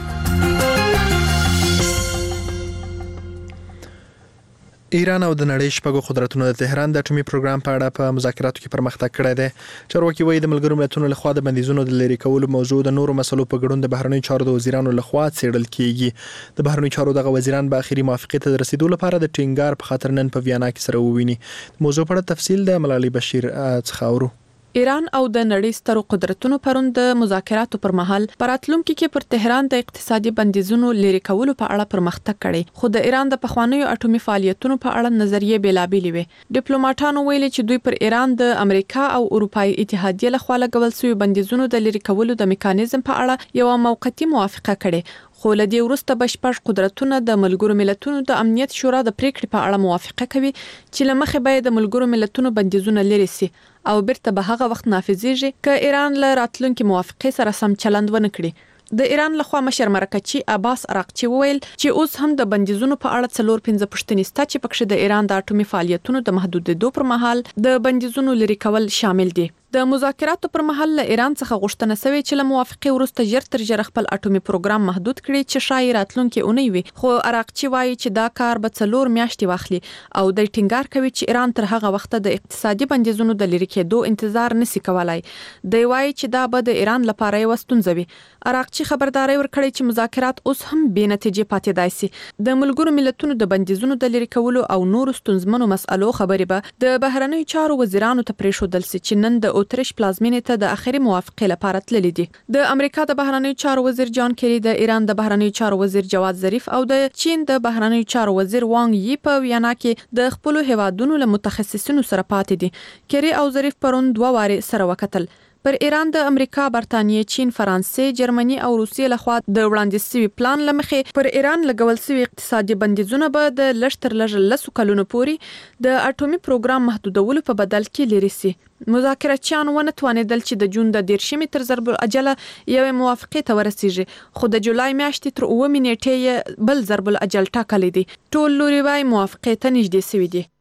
ایران او د نړۍ شپږو قدرتونو د تهران د اټومي پروګرام په اړه په مذاکراتو کې پرمختګ کړی دی. چارواکي وایي د ملګرو ملتونو لخوا د بندیزونو د لرې کولو موضوع د نورو مسلو په ګډون د بهرنیو چارو د وزیرانو لخوا څېړل کیږي. د بهرنیو چارو دغه وزیران به اخري موافقې ته د رسیدو لپاره د ټینګار په خاطر نن په ویانا کې سره وویني. موضوع په اړه تفصیل د ملالۍ بشیر څخه اورو. ایران او د نړۍ سترو قدرتونو پرون د مذاکراتو پر مهال پراتلونکو کې پر تهران د اقتصادي بندیزونو لري کولو په اړه پرمختګ کړي خو د ایران د پخوانیو اټومي فعالیتونو په اړه نظریه بیلابېلې وي. ډیپلوماټانو ویلي چې دوی پر ایران د امریکا او اروپای اتحادیه لخوا لګول شوی بندیزونو د لري کولو د میکانیزم په اړه یو موقتی موافقه کړي خو لدی ورسته بشپړ قدرتونه د ملګرو ملتونو د امنیت شورا د پریکړې په اړه موافقه کوي چې لمخې به د ملګرو ملتونو بندیزونه لري سي او بیرته به هغه وخت نافذیږي چې ایران له راتلونکو موافقې سره سم چلند ونه کړي. د ایران لخوا مشر مرکچی عباس عراقچی ویل چې اوس هم د بندیزونو په اړه څلور پنځه پښتنې ستا چې پکښه د ایران د اټومي فعالیتونو د محدودېدو پر مهال د بندیزونو لري کول شامل دي. د مذاکراتو پر مهال له ایران څخه غوښتنه شوې چې له موافقې وروسته ژر تر ژره خپل اټومي پروګرام محدود کړي چې شاید راتلونکي اونۍ وي خو عراقچی وایي چې دا کار به څلور میاشتې واخلي او د ټینګار کوي چې ایران تر هغه وخته د اقتصادي بندیزونو د لري کېدو انتظار نشي کولای. دی وایي چې دا به د ایران لپاره یو ستونزه وي. عراقچی خبرداري ورکړي چې مذاکرات اوس هم بې نتیجې پاتې دي سي. د ملګرو ملتونو د بندیزونو د لري کولو او نورو ستونزمنو مسألو خبرې به د بهرنیو چارو وزیرانو ته پریښودل سي چې نن د اوترش پلازمینې ته د اخري موافقې لپاره تللي دي. د امریکا د بهرنیو چارو وزیر جان کیری، د ایران د بهرنیو چارو وزیر جواد ظریف او د چین د بهرنیو چارو وزیر وانګ یی په ویانا کې د خپل هیوادونو له متخصصینو سره پاتې دي. کیری او ظریف پرون دوه واره سره وکتل. پر ایران د امریکا، برتانیې، چین، فرانسې، جرمني او روسیې لخوا د وړاندې شوی پلان لمخې پر ایران لګول شوی اقتصادي بندیزونه به د لږ تر لږه لسو کلونو پورې د اټومي پروګرام محدودولو په بدل کې لري سي. مذاکراتچیان ونه توانیدل چې د جون د دیرشمې تر ضرب الاجل یوې موافقې ته ورسیږي خو د جولای میاشتې تر اووه نیټې بل ضرب الاجل ټاکلی دی. ټول لوري وايي موافقې ته نږدې شوي دي.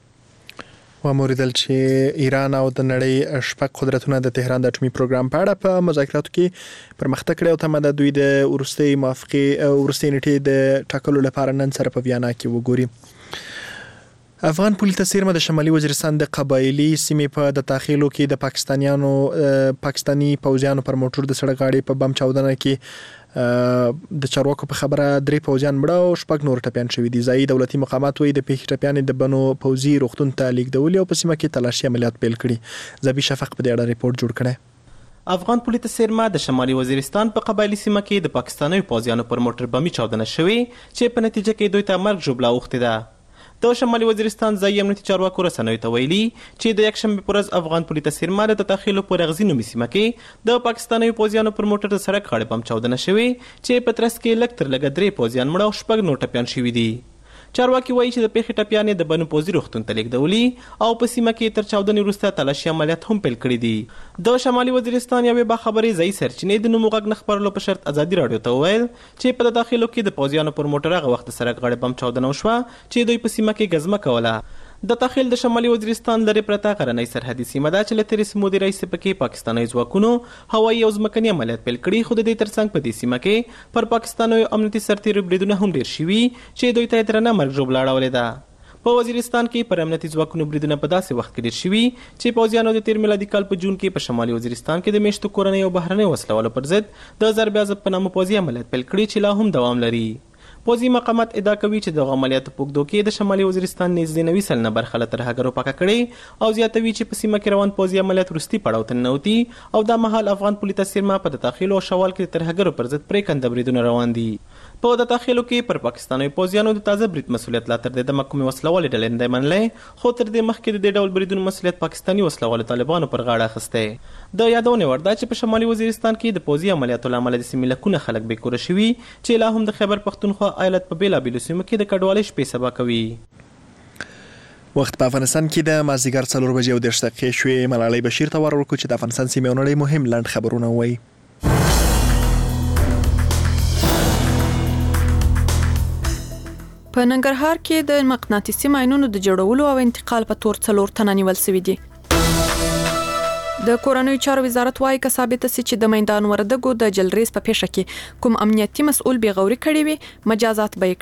وموریدل چې ایران او د نړۍ شپږ قدرتونه د تهران د اټومي پروګرام په اړه په مذاکراتو کې پرمختګ کړی او تمه ده دوی د ورستۍ موافقې ورستۍ نیټې د ټاکلو لپاره نن سره په ویانا کې وګوري. افغان پولیس څیرمه د شمالي وزیرستان د قبایلی سیمې په د داخلو کې د پاکستانیانو پاکستانی پوځیانو پر موټر د سړک غاړې په بم چاودنه کې د چارواکو په خبره درې پوځیان مړه او شپږ نور ټپیان شوي دي. ځایي دولتي مقامات وایي د پیښې ټپیانې د بنو پوځي روغتون ته لیږدولي او په سیمه کې تلاشي عملیات پیل کړي. زبی شفق په دې اړه ریپورت جوړ کړی. افغان پولیس سیرما د شمالي وزیرستان په قبایلی سیمه کې د پاکستاني پوځیانو پر موټر بمي چاودنه شوې چې په نتیجه کې دوی ته مرګ ژوبله اوښتې ده. د شمالي وزیرستان ځایي امنیتي چارواکو رسنیو ته ویلي چې د یکشنبې په ورځ افغان پولیس سیرما د تداخلو په رغزي نومي سیمه کې د پاکستاني پوځیانو پر موټر د سړک غاړې بم چاودنه شوې چې په ترڅ کې لږ تر لږه درې پوځیان مړه او شپږ نور ټپیان شوي دي. چارواکي وایي چې د پیښې ټپیانې د بنو پوځي روغتون ته لیږدولي او په سیمه کې تر چاودنې وروسته تلاشي عملیات هم پیل کړي دي. د شمالي وزیرستان یوې باخبرې ځایي سرچینې د نوم غږ نه خپرولو په شرط ازادي راډیو ته وویل چې په داخلو کې د پوځیانو پر موټر هغه وخت د سړک غاړې بم چاودنه وشوه چې دوی په سیمه کې ګزمه کوله. د داخل د شمالي وزیرستان لري پرته غرنۍ سرحدي سیمه ده چې له تېرې سمودي رئیس پکې پاکستاني ځواکونو هوایي او ځمکني عملیات پیل کړي خو د دې ترڅنګ په دې سیمه کې پر پاکستاني امنیتي سرتیرو بریدونه هم ډېر شوي چې دوی ته یې درنه مرګ ژوبله اړولې ده. په وزیرستان کې پر امنیتي ځواکونو بریدونه په داسې وخت کې ډېر شوي چې پوځیانو د تیر میلادي کال په جون کې په شمالي وزیرستان کې د میشتو کورنۍ او بهرنۍ وسلوالو پر ضد د ضرب عضب په نامه پوځي عملیات پیل کړي چې لا هم دوام لري. پوځي مقامات ادعا کوي چې د عملیاتو په اوږدو کې د شمالي وزیرستان نږدې نوي سلنه برخه له ترهګرو پاکه کړې او زیاتوي چې په سیمه کې روان پوځي عملیات وروستي پړاو ته ننوتي او دا مهال افغان پولیس سیمه په د تاخیلو او شوال کې د ترهګرو پر ضد پرېکنده بریدونه روان دي. په د تاخیلو کې پر پاکستاني پوځیانو د تازه برید مسولیت لا تر دې د محکومې وسلوالې ډلې نه دی منلی، خو تر دې مخکې د دې ډول بریدونو مسولیت پاکستاني وسلوالو طالبانو پر غاړه اخیستی. د یادونې وړ ده چې په شمالي وزیرستان کې د پوځي عملیاتو له امله د سیمې لکونه خلک بېکوره شوي چې لا هم د خیبر پښتونخوا ایالت په بېلابېلو سیمو کې د کډوالۍ شپې سبا کوي. وخت په افغانستان کې د مازدیګر څلور بجې او دېرش دقیقې شوې. ملالۍ بشیر ته ور وکړو چې د افغانستان سیمې او نړۍ مهم لنډ خبرونه ووایي. په ننګرهار کې د مقناطیسي ماینونو د جوړولو او انتقال په تور څلور تنه نیول شوي دي. د کورنیو چارو وزارت وايي که ثابته سي چې د میدان وردګو د جلریز په پیښه کې کوم امنیتي مسؤل بېغوري کړې وي مجازات به یې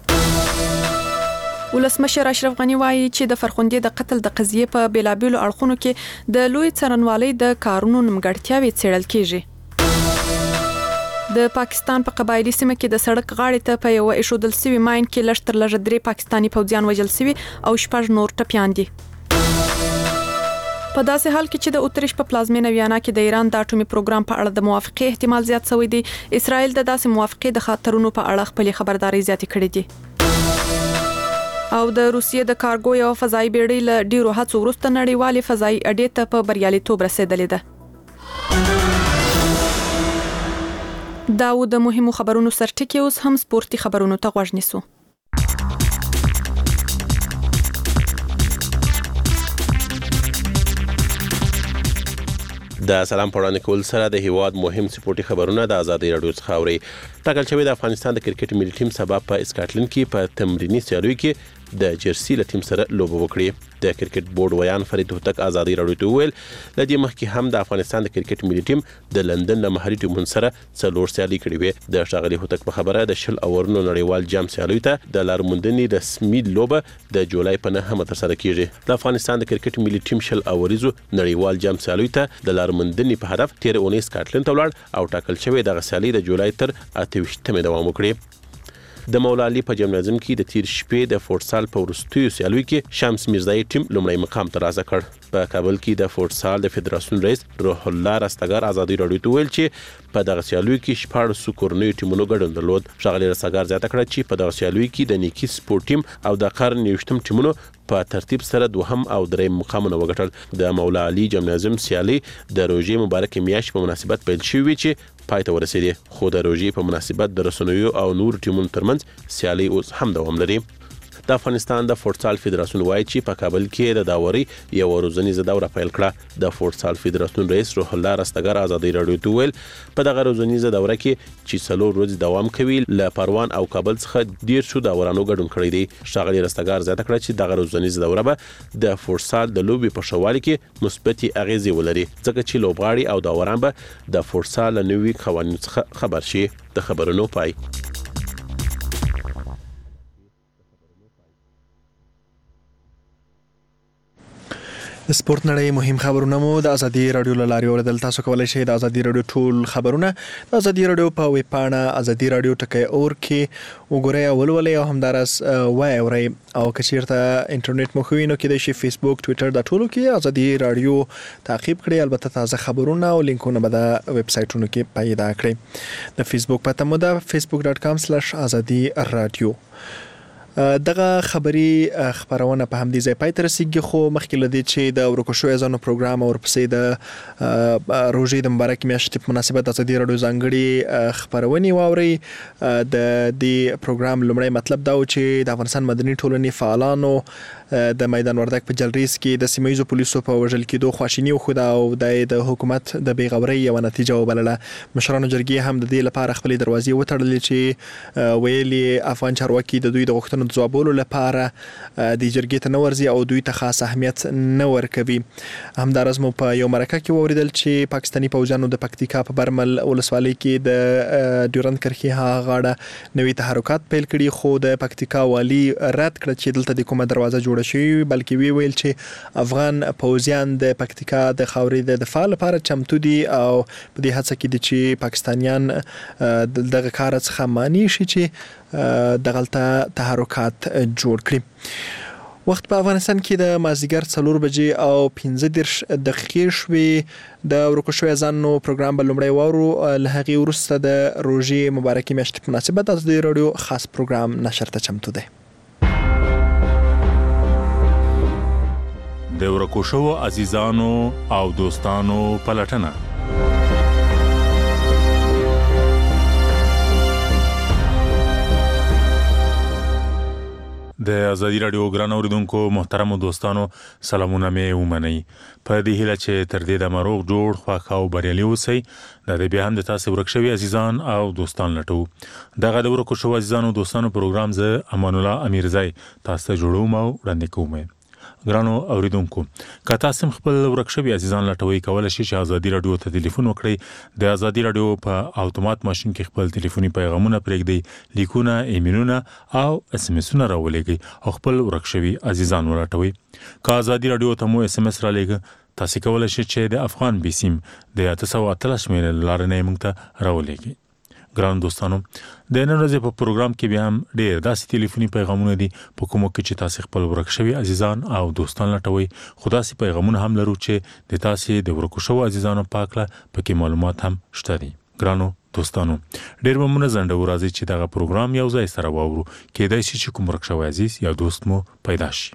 کړي. ولسمشر اشرف غنی وايي چې د فرخندې د قتل د قضیې په بیلابیلو اړخونو کې د لوی څارنوالۍ د کارونو نیمګړتیاوې څېړل کیږي. د پاکستان په قبایلی سیمه کې د سړک غاړې ته په یو ایښودل شوي ماین کې لږ تر لږه درې پاکستاني پوځیان وژل شوي او شپږ نور ټپیان دي. په داسې حال کې چې د اتریش په پلازمینه ویانا کې د ایران د اټومي پروګرام په اړه د موافقې احتمال زیات شوی دی، اسرائیل د داسې موافقې د خطرونو په اړه خپل خبرداري زیاتې کړې دي. او د روسیې د کارګو یو فضایي بیړۍ له ډیرو هڅو وروسته نړیوالې فضایي اډې ته په بریالیتوب رسیدلې ده. دا و د مهمو خبرونو سرټکی، اوس هم سپورتي خبرونو ته غوږ نیسو. د سلام پړانه کول سره د هیواد مهم سپورتي خبرونه د آزادۍ رادیو څخه اوري. ټاکل شوی د افغانستان د کرکټ ملي ټیم سبا په اسکاټلند کې په تمرینی سیالیو کې د جرسي له ټیم سره لوبه وکړي. د کرکټ بورډ ویان فرید هوتک آزادۍ رادیو ته ویل لدې مخکې هم د افغانستان د کرکټ ملي ټیم د لندن له محلي ټیمونو سره څلور سیالي کړې وې. د ښاغلي هوتک په خبره د شل اورونو نړیوال جام سیالیو ته د لارموندنې رسمي لوبه د جولای په نهمه ترسره کیږي. د افغانستان د کرکټ ملي ټیم شل اوریزو نړیوال جام سیالیو ته د لارموندنې په هدف تیر اونۍ سکاټلند ته ولاړ او ټاکل شوی د سیالي د جولای تر اته ویشتمې دوام وکړي. د مولا علي په جمنازیم کې د تیر شپې د فوټسال په وروستیو سیالیو کې شمس میرزایی ټیم لومړی مقام ترلاسه کړ. په کابل کې د فوټسال د فدراسیون رئیس روح الله رستګار آزادۍ رادیو ته ویل چې په دغه سیالیو کې شپاړس کورنیو ټیمونو ګډون درلود. ښاغلي رستګار زیاته کړه چې په دغه سیالیو کې د نیکی سپورت ټیم او د قرن یوشتم ټیمونو په ترتیب سره دوهم او دریم مقامونه وګټل. د مولا علي جمنازیم سیالي د روژې مبارکې میاشتې په مناسبت پیل شوې چې پای ته ورسېدې، خو د روژې په مناسبت د رسنیو او نور ټیمونو ترمنځ سیالي اوس هم دوام لري. د افغانستان د فوټسال فدراسیون وایي چې په کابل کې د داوري یو روزنیزه دوره پیل کړه. د فوټسال فدراسیون رئیس روح الله رستګار آزادۍ رادیو ته ویل په دغه روزنیزه دوره کې چې څلور ورځې دوام کوي له پروان او کابل څخه ډیر شو داورانو ګډون کړی دی. ښاغلي رستګار زیاته کړه چې دغه روزنیزه دوره به د فوټسال د لوبې په ښه والي کې مثبتې اغیزې ولري ځکه چې لوبغاړي او داوران به د فوټسال له نوي قوانینو څخه خبر شي. د خبرونو پای. د سپورت نړۍ مهم خبرونه مو د آزادۍ رادیو له لارې اوریدل. تاسو کولی شئ د آزادۍ رادیو ټول خبرونه د آزادۍ رادیو په ویب پاڼه آزادۍ رادیو ټکی اور کې وګورئ او ولولئ او همداراز وایي اورئ. او که چیرته انټرنیټ مو ښه وي نو کیدای شي فیسبوک، ټویټر دا ټولو کې آزادۍ رادیو تعقیب کړئ. البته تازه خبرونه او لینکونه به د ویب سایټونو کې پیدا کړئ. د فیسبوک پته مو ده فیسبوک ډاټ کام سلیش آزادۍ رادیو. دغه خبري خبرونه په همدې ځای پای ته رسیږي، خو مخکې له دې چې د ورکو شویو ځانو پروګرام او ورپسې د روژې د مبارکې میاشتې په مناسبت د آزادۍ رادیو ځانګړي خبرونې واورئ. د دې پروګرام لومړی مطلب دا و چې د افغانستان مدني ټولنې فعالانو د میدان وردګ په جلریز کې د سیمایي پولیسو په وژل کېدو خواشینی وخوده او د حکومت د بیغورۍ یو نتیجه وبلله. مشرانو جرګې هم د دې لپاره خپل دروازې وتړلې چې ویلي افغان چارواکي د دوی د غوښتنو د ځوابولو لپاره د جرګې ته نه ورځي او دوی ته خاص اهمیت نه ورکوي. همدارس مو په یو مرکه کې ووریدل چې پاکستاني پوځیانو د پکتیکا په برمل ولسوالۍ کې د ډیورند کرښې ها غاړه نوي تحرکات پیل کړي، خو د پکتیکا والی رد کړ چې دلته د کومه دروازه جوړه شوې، بلکې وی ویل چې افغان پوځیان د پکتیکا د خاورې د دفاع لپاره چمتو دي او په دې هڅه کې دي چې پاکستانیان دغه کار څخه مانی شي چې دغلته تحرکات جوړ کړي. وخت په افغانستان کې د مازیګر څلور بجې او پنځه دېرش دقیقې شوې. د ورکو شوی ځانو پروګرام به لومړی واورو، له هغې وروسته د روژې مبارکې میاشتې په مناسبت د ازادي راډیو خاص پروګرام نشر ته چمتو دی. د ورکو شوو عزیزانو او دوستانو پلټنه. د ازادي راډیو ګران اوریدونکو محترمو دوستانو سلامونه مې ومنئ. په دې هیله چې تر دې د مروغ جوړ خوښ او بریالي اوسئ. د دې بیا هم د تاسو ورک شوي عزیزان او دوستان لټو. دغه د ورکو شوو عزیزانو دوستانو پروګرام زه امان الله امیرزی تاسو ته جوړوم او وړاندې کوم. ګرانو اوریدونکو، که تاسو خپل ورک شوي عزیزان لټوي، کولای شئ چې ازادي راډیو ته ټلیفون وکړئ. د ازادي راډیو په اتومات ماشين کې خپل ټلیفوني پیغامونه پرېږدئ، لیکونه، ایمیلونه او اس ام اسونه راولېږئ او خپل ورک شوي عزیزان ولټوي. که ازادي راډیو ته مو اس ام اس را لېږه، تاسو کولای شئ چې د افغان بي سیم د اته سوه اتلس شمېرې له لارې نه یې موږ ته راولېږئ. ګران دوستانو، د نن ورځې په پروګرام کې بیا هم ډېر داسې ټلیفوني پیغامونه دي په کومو کې چې تاسو خپل ورک شوي عزیزان او دوستان لټوي، خو داسې پیغامونه هم لرو چې د تاسو د ورکو شوو عزیزانو په اړه پکې معلومات هم شته دي. ګرانو دوستانو، ډېر به مونږ زنده ورځي چې دغه پروګرام یو ځای سره واورو، کېدای شي چې کوم ورک شوی عزیز یا دوست مو پیدا شي.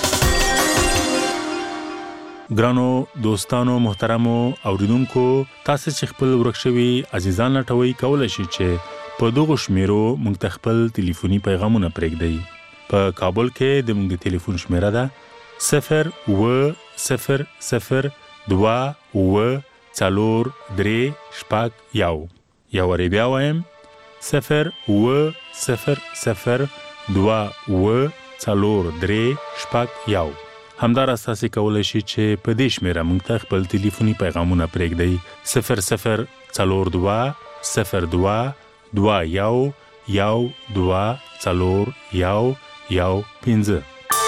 ګرانو دوستانو محترمو اوریدونکو، تاسو چې خپل ورک شوي عزیزان لټوي، کولای شئ چې په دغه شمیرو موږ ته خپل ټلیفوني پیغامونه پرېږدئ. په کابل کې د موږ د ټلیفون شمیره ده صفر اوه صفر صفر دوه اوه څلور درې شپږ یو. یو وارې بیا وایم، صفر اوه صفر صفر دوه اوه څلور درې شپږ یو. همداراز تاسو کولای شئ چې په دې شمیره موږ ته خپل ټلیفوني پیغامونه پرېږدئ. صفر صفر څلور دوه صفر دوه دوه یو یو دوه څلور یو یو پنځه.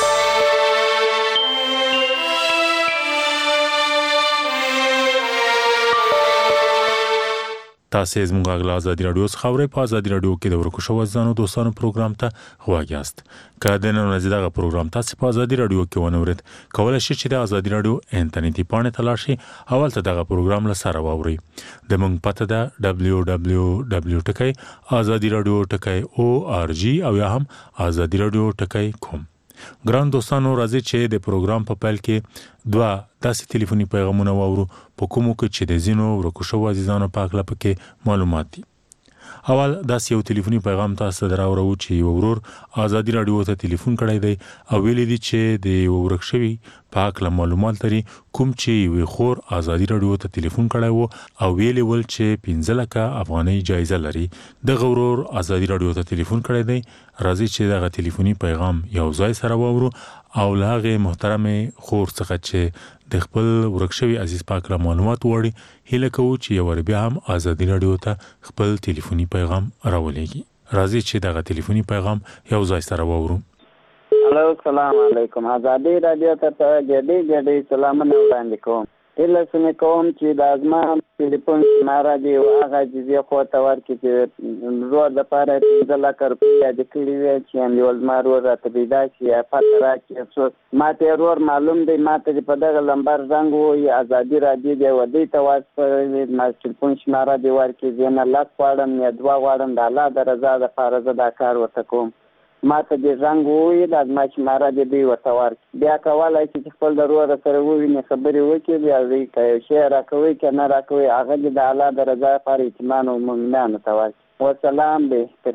تاسو زموږ غږ ازادي راډیو څخه اورئ. په ازادي راډیو کې د ورکو شوو عزیزانو دوستانو پروګرام ته غواړئ یاست. که د نن ورځې دغه پروګرام تاسو په ازادي راډیو کې ونه اورئ، کولای شئ چې د ازادي راډیو انټرنیټي پاڼې ته لاړ شئ او هلته دغه پروګرام له سره واورئ. د موږ پته ده دبلیو دبلیو دبلیو ټکی ازادي راډیو ټکی او ار جی او یا هم ازادي راډیو ټکی کوم. ګران دوستانو، راځي چې د پروګرام په پیل کې دوه داسې ټلیفوني پیغامونه واورو په کومو کې چې د ځینو ورکو شوو عزیزانو په اړه پکې معلومات دي. اول داسې یو ټلیفوني پیغام تاسو ته راوړو چې یو ورور ازادي راډیو ته ټلیفون کړی دی او ویلي دي چې د یو ورک شوي په اړه معلومات لري، کوم چې یو خور ازادي راډیو ته ټلیفون کړی وو او ویلي ول چې پنځه لکه افغانۍ جایزه لري. دغه ورور ازادي راډیو ته ټلیفون کړی دی. راځي چې دغه ټلیفوني پیغام یو ځای سره واورو او له هغې محترمې خور څخه چې د خپل ورک شوي عزیز په اړه معلومات وغواړي، هیله کوو چې یو وار بیا هم ازادي راډیو ته خپل ټلیفوني پیغام راولېږي. راځي چې دغه ټلیفوني پیغام یو ځای سره واورو. هلو، سلام علیکم. ازادي راډیو ته په ګډې ګډې سلامونه وړاندې کوم. هیله سمې کوم چې د ازما ټلیفون شماره دې هغه جزیې خوا ته ورکړي چې ورور دپاره پنځه لکه روپۍ یادې کړي وې چې هم یو زما ورور راته پیدا شي یا پته راکړي. افسوس ما ته یې ورور معلوم دی، ما ته چې په دغه لمبر زنګ ووایي ازادي راډیو دې ودې ته واستوي، ما ټلیفون شماره دې ورکړي، زه نه لس غواړم یا دوه غواړم، د الله د رضا دپاره زه دا کار ورته کوم. ما ته دې زنګ ووایي، دا زما شماره دې دوی ورته ورکړي. بیا کولی شي چې خپل د ورور سره وویني، خبرې وکړي، بیا دوی که یو شی راکوي که نه راکوي، هغه دې د الله د رضا لپاره یتیمانو او مؤمنانو ته ورکړي. وسلام، به احترام.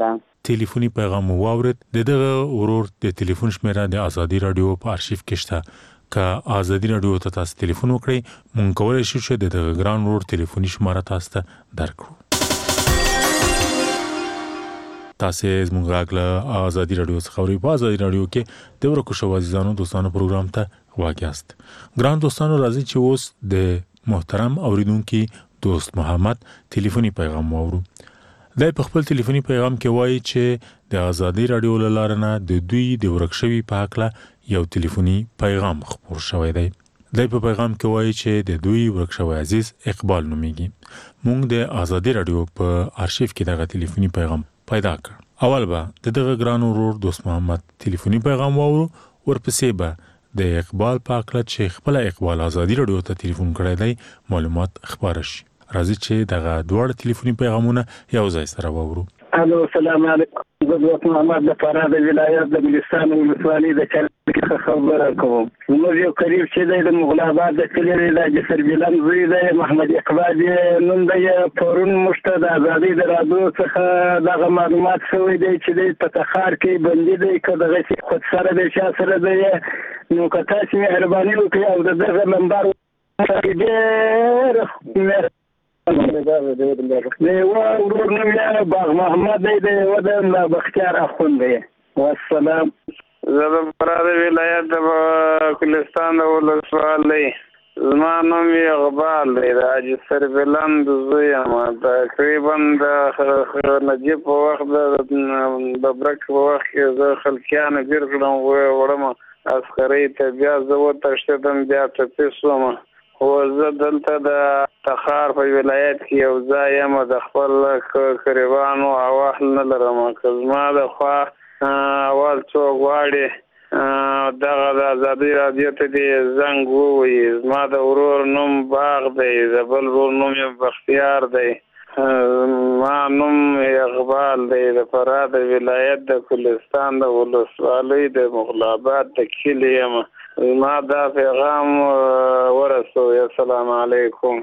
ټلیفوني پیغام واورید. دغه ورور د ټلیفون شمیره د ازادي رادیو په ارشیف کې شته. که ازادي رادیو ته تاسو ټلیفون وکړئ مونږ کولای شو چې دغه ګران ورور ټلیفوني شماره تاسو ته درکړو. تاسو زموږ غاګله ازادي رادیو څخه اورئ. په ازادي رادیو کې د ورکو شو عزیزانو دوستانو پروګرام ته واګیاست. ګران دوستانو راځي چې اوس د محترم اوریدونکو دوست محمد ټلیفوني پیغام واورو. د په خپل ټلیفوني پیغام کې وایي چې د ازادي رادیو لاره نه د دوی د ورکشوي په حق یو ټلیفوني پیغام خبر شوی دی. د په پیغام کې وایي چې د دوی ورکشوي عزیز اقبال نوميږي. مونږ د ازادي رادیو په ارشیف کې دغه ټلیفوني پیغام پیدا کړ. اول به دغه ګران ورور دوست محمد ټلیفوني پیغام واورو، ورپسې به د اقبال په حق چې خپل اقبال ازادي رادیو ته ټلیفون کړی دی معلومات خبر شي. راځي چې دغه دوه ټلیفوني پیغامونه یو ځای سره واورو. الو السلام علیکم. زه دوست محمد د فراه د ولایت د ګلستان ولسوالۍ د چارې خبره کوم. موږ یو قریب چې د مغل آباد د کلي د جسر بلند زوی دی محمد اقبال نوم دی. پرون موږ د ازادي د رادیو څخه دغه معلومات شوی دی چې په تخار کې بندي دی که دغه خود سره د چا سره دی. نو که تاسو مهرباني وکړئ او د دغه نمبر ډېر دیوه ورور نوم یې باغ محمد دی د ودن د بختیار اخوند دی. والسلام. زه د فراه د ولایت د ګلستان د ولسوالۍ زما نوم یې اقبال دی د حاجي سربلند زوی یم. تقریبا د نجیب په وخت د ببرک په وخت کې زه خلکیانو ګیر کړم وړم عسکرۍ ته بیا زه وتښتېدم بیا ټپي شوم. خو زه دلته د تخار په ولایت کې یو ځای یم د خپل قریبانو اواهل نه لرم. که زما د خوا اول څوک غواړي دغه د ازادي رادیو ته دې زنګ ووهي. زما د ورور نوم باغ دی، د بل ورور نوم یې بختیار دی، ما نوم اقبال دی. د فراه د ولایت د ګلستان د ولسوالۍ د مغل آباد د کلي یم. ما دا پیغام ورسوي. السلام علیکم.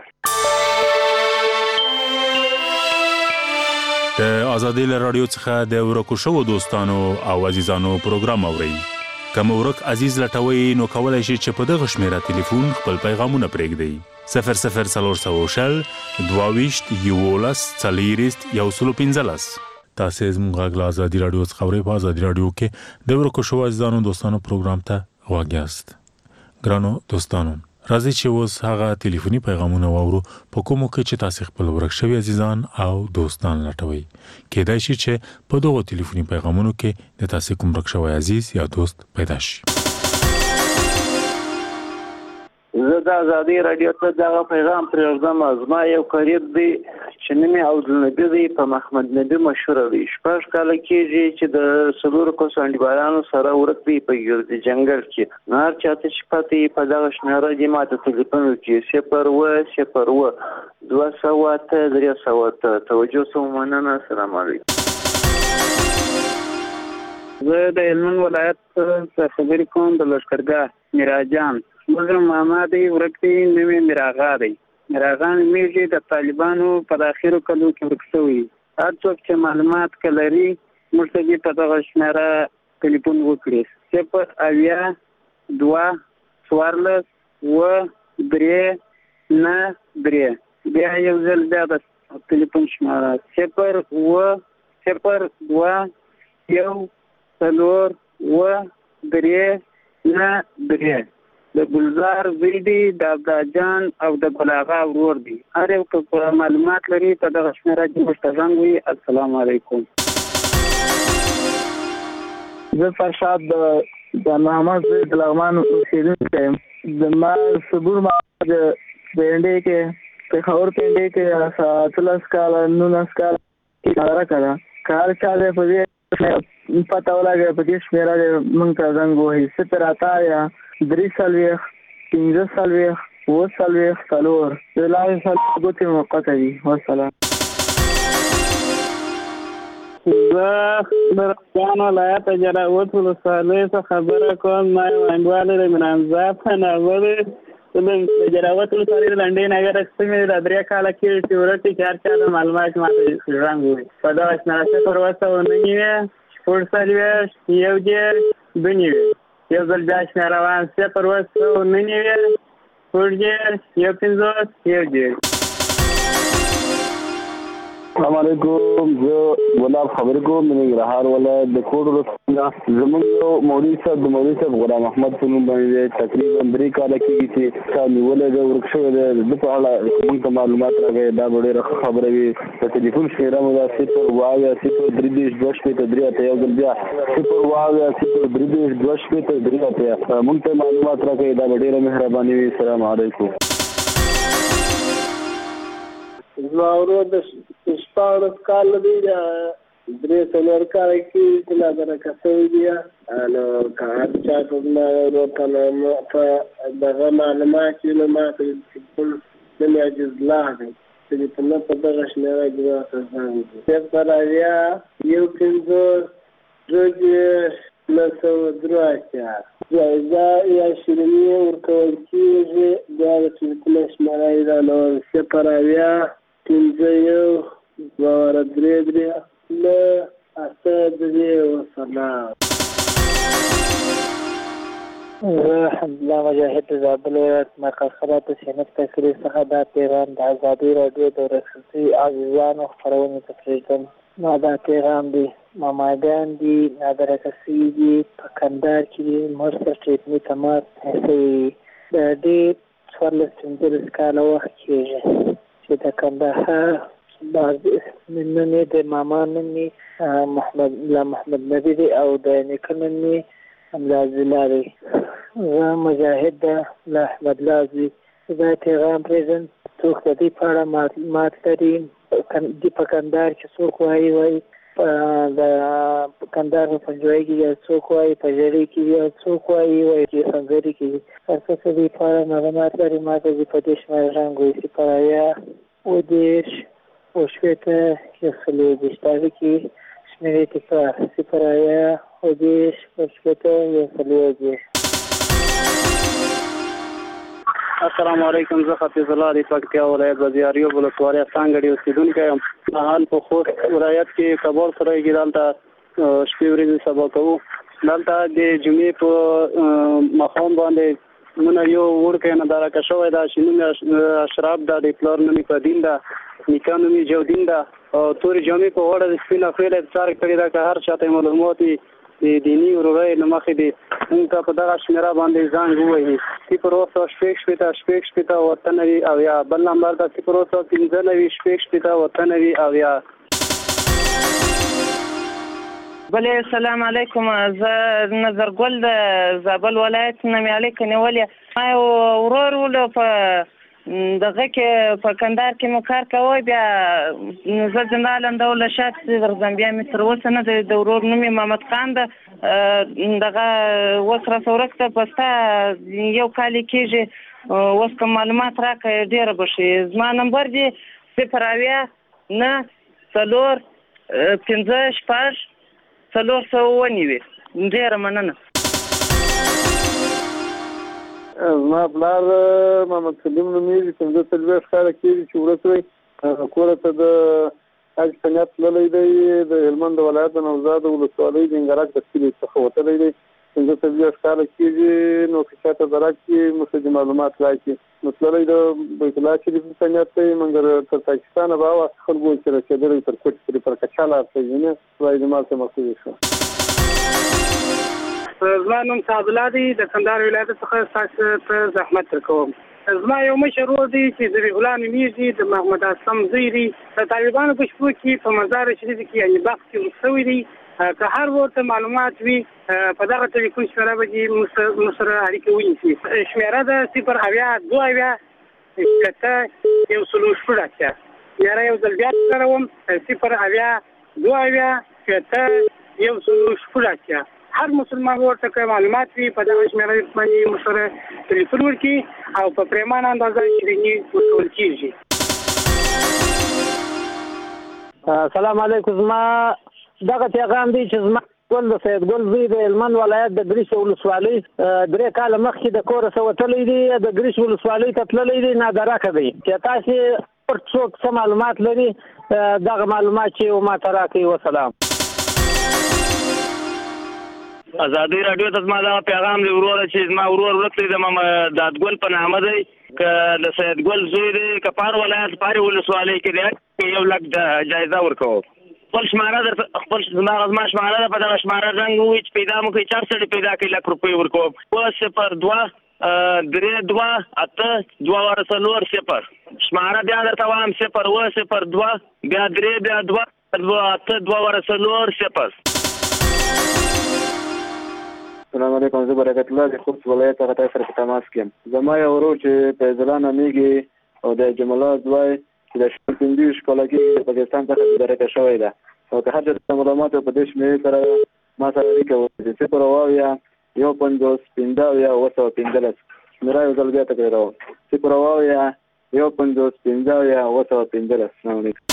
د ازادي رادیو څخه د ورکو شو دوستانو او عزیزانو پروګرام اورئ. کوم ورک عزیز لټوي نو کولای شي چې په دغه شمیره ټلیفون خپل پیغامونه پرېږدي. صفر صفر څلور سوه شل دوه ویشت یولس څلېرویشت یو سل پنځلس. تاسو زموږ غږ له ازادي رادیو څخه اورئ. په ازادي رادیو کې د ورکو شو عزیزانو دوستانو پروګرام ته واګیاست. ګرانو دوستانو راځي چې اوس هغه ټلیفوني پیغامونه واورو په کومو کې چې تاسو خپل ورک شوی عزیزان او دوستان لټوي. کېدای شي چې په دغه ټلیفوني پیغامونو کې د تاسو کوم ورک شوی عزیز یا دوست پیدا شي. زه د ازادي رادیو ته دغه پیغام پرېږدم. زما یو قریب دی چې نوم یې عبدالنبي دی، په محمد نبي مشهور دی. شپږ کاله کېږي چې د څلورو کسو انډیوالانو سره ورک دی په ګرد جنګل کې. نو هر چاته چې پاتې په دغه شمېره دې ما ته ټلیفون وکړي صفر اووه صفر اووه دوه سوه اته درې سوه اته. توجه سو مننه. السلام علیکم. زه د هلمند ولایت څخه خبرې کوم د لښکرګاه میراجان. موږ ماما دی ورک دی نوم یې میراغا دی. میراغا نومیږي د طالبانو په اخرو کلو کې ورک شوی. هر څوک چې معلومات لري موږ ته په دغه شمېره ټلیفون وکړي. صفر اویا دوه څوارلس اووه درې نه درې. بیا یو ځل بیا د ټلیفون شمېره صفر اووه صفر دوه یو څلور اووه درې نه درې. د ګلزار زوی دی، د عبدالجان او د ګلاغا ورور دی. هر یو که معلومات لري په دغه شمېره کې موږ ته زنګ ووهي. السلام علیکم. زه فرشاد د محمد زوی د لغمان اوسېدونکی یم. زما صبور محمد د پنډۍ کې پېښور پنډۍ کې اتلس کاله نولس کاله اداره کړه. که هر چا دی په دې پته ولګوي په دې شمېره دی موږ ته زنګ ووهي. صفر اته یا درې څلوېښت پنځه څلوېښت اووه څلوېښت څلور. د لارې څلور ګوتې موقته دي. والسلام. زه د رضوان ولایت جلاوط ولسوالۍ څخه خبره کوم. ما یو انډیوال دی عمران ذات ناوه دی د جراوت ولسوالۍ د لنډۍ نګر سیمې د درې کاله کې چې ورته چار چا د معلومات ماته ژرنګ وي په دغه شمېره صفر اوه سوه نهه نوي شپږ څلوېښت یو دېرش دوه نوي یو ځل بیا شمېره روان صفر اوه سوه نهه نوي شپږ دېرش یو پنځوس یو دېرش. السلام علیکم. زه ګلاب خبرې کوم د ننګرهار ولایت د کوټ ولسوالۍ. زموږ یو مولوي صاحب د مولوي صاحب غلام احمد په نوم باندې تقریبا درې کاله کېږي چې تا نیولی دی ورک شوی دی. د ده په اړه موږ ته معلومات راکوي دا به ډېره ښه خبره وي. د ټلیفون شمېره مو دا صفر اوه اویا صفر درې دېرش دوه شپېته درې اتیا. یو ځل بیا صفر اوه اویا صفر درې دېرش دوه شپېته درې اتیا. موږ ته معلومات راکوي دا به ډېره مهرباني وي. السلام علیکم. زما ورور د شپاړس کاله دی درې څلور کاله کې چې نادرکه شوی دی نو که هر چا ته زما ورور ته په دغه معلومات وي نو ما ته بالکل نوم یې عجیز الله دی چې په نه په دغه شمېره کې راته زنګ وکړي صفر اویا یو پنځوس دوه دېرش نهه سوه درې اتیا. جایزه یا شیریني ورکول کېږي. بیا د ټلیفون شمېره یې رانول صفر اویا پنځه یو دوه درې درې نه اته درې. وسلام. زه حمدالله مجاهد د زابل ولایت مرکز خلاف صنعت تشکیل څخه دا پیغام د ازادي راډیو د رسنۍ عزیزانو خپرونې ته پرېږدم. ما دا پیغام دی ماماګان دي نادرکه شوي دي په کندهار کې دي مرسته ټریټمي تماس شوي د ډېر څوارلس پنځلس کاله وخت کېږي چې د کندهار بعض نوم یې د ماما نوم یې محمد ملا محمد نبي دی او د نیکه نوم یې ملا زلا دی. زه مجاهد د ملا احمد لازي دا پیغام پرېږدم څوک د دې په اړه معلومات لري. دې په کندهار کې څوک وایي وایي د کندهار په پنجوایي کې څوک وایي په ژړۍ کې څوک وایي وایي چې سنځري کې هر څه چې دې په اړه معلومات لري ما ته دې په دې شمېره رنګ وایي صفر اویا اوه دېرش اوه شپېته یو څلور دېرش. د هغې کې شمېرې تکرار صفر اویا اوه دېرش اوه شپېته یو څلور دېرش. السلام علیکم. زه حفیظ الله د پکتیا ولایت بازاریو ولسوالۍ څانګړې اوسېدونکی یم. حال په خوست ولایت کې کباړ سره کې دلته شپې ورځې سبا کوو. دلته د جمعې په ماښام باندې مونږ یو وړکی نندارکه شوی ده چې نوم اشرف ده د پلار نوم یې قدیم ده نیکه نوم یې جودین ده او تورې جامې په غاړه د سپین افریل افسار کړې ده که هر چاته معلومات د دیني ورورۍ له مخې دي موږ ته په دغه شمېره باندې زنګ ووهي صفر اوه سوه شپږ شپېته شپږ شپېته اوه اته نوي اویا. بل نمبر ده صفر اوه سوه پنځه نوي شپږ شپېته اوه اته نوي اویا. بله السلام علیکم. زه نظرګل د زابل ولایت نه مې اړیکه نیولې. ما یو ورور ولو په دغه کې په کندهار کې مو کار کوی بیا زه جنرال اندوله شات ورځم بیا مې تر اوسه نه د ورور نوم یې محمد خان ده دغه اوس راسه ورکته په ستا یو کال کېږي اوس که معلومات راکړې ډېره به ښې. زما نمبر دی صفر اویا نه څلور پنځه شپږ څلور سوه اووه نوي. ډېره مننه. زما پلار محمد سلیم نومېږي پنځه څلوېښت کاله کېږي چې ورک دی کوره ته د حج په نیت تللی دی د هلمند ولایت د نوزاد ولسوالۍ د انګرک د کلي څخه وتلی دی پنځه څلوېښت کاله کېږي. نو که چاته درک کړي موږ ته معلومات راکړي نو تللی د بیت الله شریف په نیت دی مګر تر پاکستانه به هغه خلکو چې رسېدلی تر کوټ پورې پر کچا لار ته ځینې خدای دې مال ته مقصود شو. زما نوم سعدالله دی د کندهار ولایت څخه ستاسو ته زحمت درکوم. زما یو مشر ورور دی چې ذبیح الله نومېږي د محمد اسلم زوی دی. د طالبانو په شپو کې په مزار شریف کې یعنې بخت کې ورک شوی دی. که هر ورته معلومات وي په دغه ټلیفون شمېره به دې موږ سره اړیکه ونیسي. شمېره ده صفر اویا دوه اویا شپېته یو څلور شپږ اتیا. یاره یو ځل بیا تکراروم صفر اویا دوه اویا شپېته یو څلور شپږ اتیا. هر مسلمان ورته که معلومات وي په دغه شمېره باندې موږ سره ټلیفون وکړي او په پریمانه اندازه شیریني ورکول کېږي. السلام علیکم. زما دغه پیغام دی چې زما ګل د سید ګل زوی د هلمند ولایت د ګریش ولسوالۍ درې کاله مخکې د کوره څخه وتلی دی د ګریش ولسوالۍ ته تللی دی نادرکه دی چې تاسې څوک څه معلومات لري دغه معلومات چې ماته راکړئ. وسلام. ازادي رادیو ته زما دا پیغام دی وروره چې زما ورور ورک دی د دادګل په نامه دی که د سید ګل زوی دی که پار ولایت پارې ولسوالۍ کې دی یو لک جایزه ورکوم. خپل شماره در خپل زما زما شماره ده په دغه شماره رنګ ووایي چې پیدا مو کړي چار سړي پیدا کړي لک روپۍ ورکوم. اوه صفر دوه درې دوه اته دوه واره څلور صفر شماره بیا درته وایم صفر اوه صفر دوه بیا درې بیا دوه دوه اته دوه واره څلور صفر. السلام علیکم. زه برکت الله د خوست ولایت څخه تاسو سره په تماس کې یم. زما یو ورور چې فیض الله نومیږي او د جمال زوی چې د شپږ پنځه کاله کې د پاکستان څخه درکه شوی ده او که هر څه معلومات په دې شمېرې سره ما سره اړیکه وکړي چې صفر اویا یو پنځوس پنځه اویا اوه سوه پنځلس شمېره یو ځل بیا تکراروم صفر اویا یو پنځوس پنځه اویا اوه سوه پنځلس. السلام علیکم.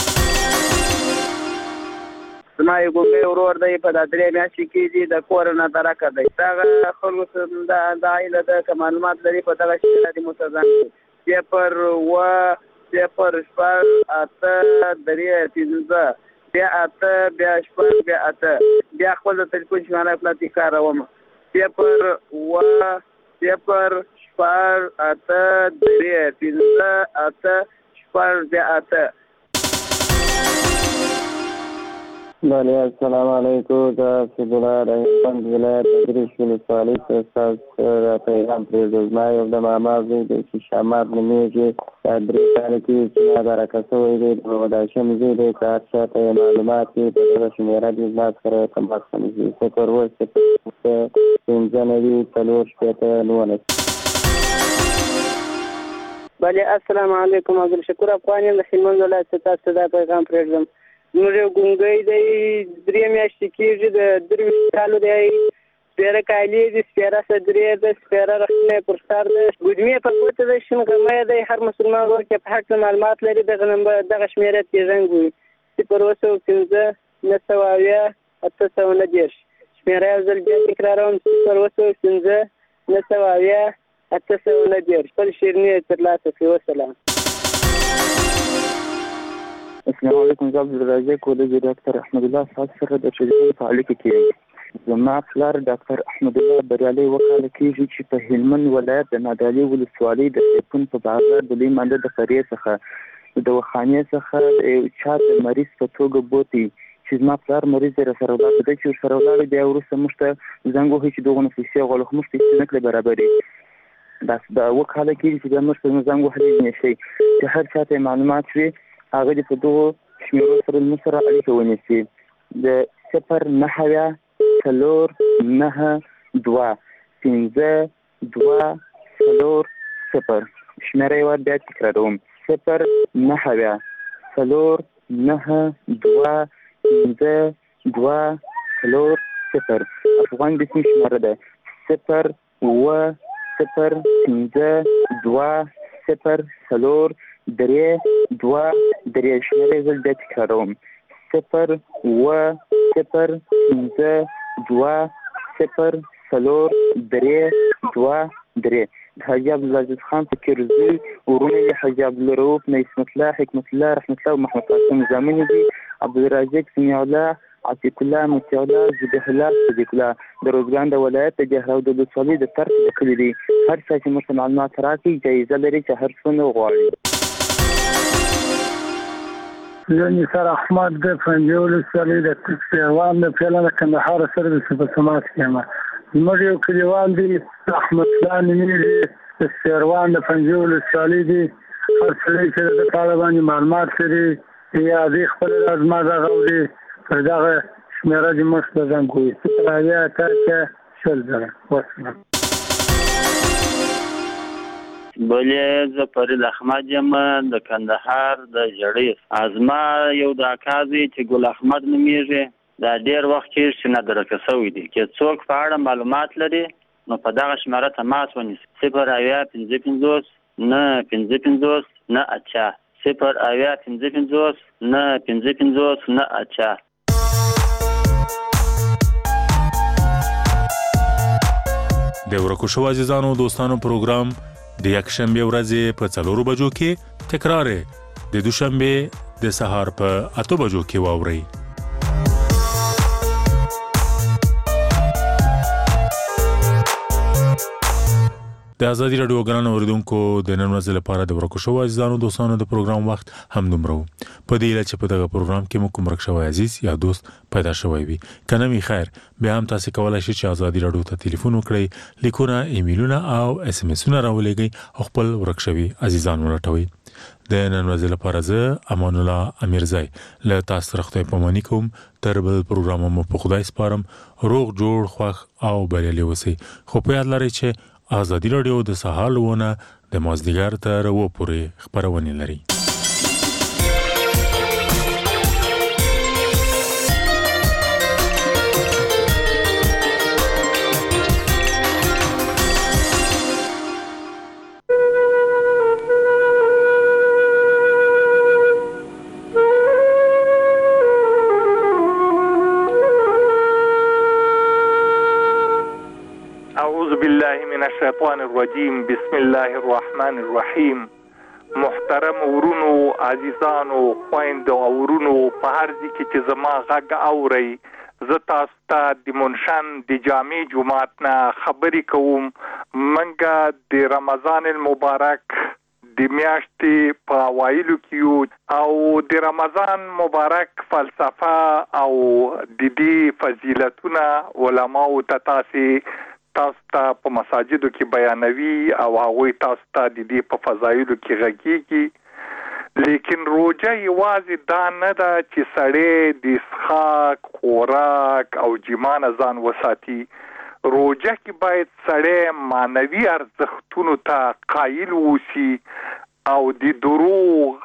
زما یو ګوګې ورور دی په دا درې میاشتې کې دي د کور نه درکه دی دغه خلکو د عایله د که معلومات لري په دغه شي د متزن صفر اوه صفر شپږ اته درې پنځه بیا اته بیا شپږ بیا اته بیا خپل د تلیفون شماره پلاتي کاروم صفر اوه صفر شپږ اته درې پنځه اته شپږ بیا اته. بله السلام علیکم. دا فضل الله د هلمند ولایت د ګریش ولسوالۍ څخه ستاسو ته پیغام پرېږدو. زما یو د ماما زوی دی چې شامات نومېږي دا درې کاله کې چې ما درکه شوی دی د محمد هاشم زوی دی که هر چا ته یې معلومات وي په دغه شمېره دې زما سره تماس ونیسي صفر اووه صفر پنځه نوي څلور شپېته نولس. بله السلام علیکم. عبدالشکور افغان یم د هلمند ولایت څخه تاسو ته دا پیغام پرېږدم. زموږ یو ګونګی دی درې میاشتې کېږي د درویشت کالو دی سپېره کالي دي سپېره صدرې ده سپېره رخنې پر سر ده ګودمې په ګوته ده شین غمی دی. هر مسلمان ورور چې په هکله معلومات لري دغه نمبر دغه شمېره ته یې زنګ ووایي صفر اوه سوه پنځه نهه سوه اویا اته سوه نهه دېرش شمېره یو ځل بیا تکراروم صفر اوه سوه پنځه نهه سوه اویا اته سوه نهه دېرش. خپل شیریني یې ترلاسه کړي. وسلام. السلام علیکم. زه عبدالرزاق کولجي ډاکټر احمد الله صاحب سره د ټلفون په اړیکه کې یم. زما پلار ډاکټر احمد الله بریالي وکاله کېږي چې په هلمند ولایت د نادعلي ولسوالۍ د سیپون په بازار د لوی مانده د قریې څخه د دواخانې څخه د یو چا د مریض په توګه بوتي چې زما پلار مریض دی راسره ولاړ دی چې ورسره ولاړ بیا وروسته موږ ته زنګ وهي چې دغونه پیسې غواړو خو موږ پیسې نه کړې برابرې دا دا وکاله کېږي چې بیا موږ ته زنګ وهلی نه شي چې هر چا ته معلومات وي هغه دې په دغو شمېرو سره موږ سره اړیکه ونیسي. د صفر نهه اویا څلور نهه دوه پنځه دوه څلور صفر شمېره یې بیا تکراروم صفر نهه اویا څلور نهه دوه پنځه دوه څلور صفر افغان بسم شماره ده صفر اوه صفر پنځه دوه صفر څلور درې دوه درې شمېره یې زه بیا تکراروم صفر اوه صفر پنځه دوه صفر څلور درې دوه درې. د حاجي عبدالعزیز خان فقیر زوی ورونه یې حاجي عبدالرؤف نعمت الله حکمت الله رحمت الله او محمد قاسم زامن دي عبدالرازق سمیع الله عتیق الله مطیع الله ذبیح الله صدیق الله د روزګان د ولایت د جهراو د ولسوالۍ د طرف د کلي دي. هر چا چې موږ ته معلومات راکړي جایزه لري چې هر څومره وغواړي. زه نثار احمد د پنجې ولسوالۍ د پیروان د پیاله د کندهار سره د په تماس کې یم. زموږ یو کلیوال دی احمد الله نومېږي د پیروان د پنجې ولسوالۍ دی. هر سړی چې د کاله باندې معلومات لري یا دې خپل زما دغه اوري پر دغه شمېره دې موږ ته زنګ ووایي صفر اویا اته اته شل زره. وسلام. بلې زه فرید احمد یم د کندهار د جړۍ ازما یو د اکا دی چې ګل احمد نومېږي دا ډېر وخت کېږي چې نه درکه شوی دی که څوک په اړه معلومات لري نو په دغه شمېره تماس ونیسي صفر اویا پنځه پنځوس نه پنځه پنځوس نه اچا صفر اویا پنځه پنځوس نه پنځه پنځوس نه اچا. د ورکو شو عزیزانو دوستانو پروګرام د یک شنبه ورځې په څلورو بجو کې تکرار د دوشنبه د سهار په اته بجو کې واوري. د ازادي رادیو ګران اوریدونکو د نن ورځې لپاره د ورکو شو عزیزانو دوستانو د پروګرام وخت هم دومره په دې لچ په دغه پروګرام کې مو کوم رښتیا عزیز یا دوست پیدا شوی وي کنه می خیر به هم تاسو کولای شئ چې ازادي رادیو ته ټلیفون وکړئ لیکونه ایمیلونه او اس ام اسونه راولېږئ او خپل ورکشوي عزیزان ورټوي. د نن ورځې لپاره زه امان الله امیرزای له تاسو سره خدای پاماني کوم. تر بل پروګرام مو په خدای سپارم. روغ جوړ خوښ او بریالي اوسئ. خو په یاد لرئ چې ازادي رادیو د سهار لونه د مازدیګر تر و پورې خبرونه لري. الشیطان الرجیم بسم الله الرحمن الرحیم. محترم ورونو عزیزانو خويندو ورونو په هر ځای کې چې زما غږ اوري زه تاسو ته د منشن د جامع جمعات نه خبرې کوم. منګه د رمضان المبارک د میاشتې په اوایلو کې او د رمضان مبارک فلسفه او د دې فضیلتونه علماو ته تاسو تاسو ته په مساجدو کې بیانوي او هغه تاسو ته د دې په فضایلو کې غږیږي. لیکن روزه یوازې دا نه ده چې سړی د اسخاق خوراک او جما ځان وساتي. روزه کې باید سړی معنوي ارزښتونو ته قایل ووسی او د دروغ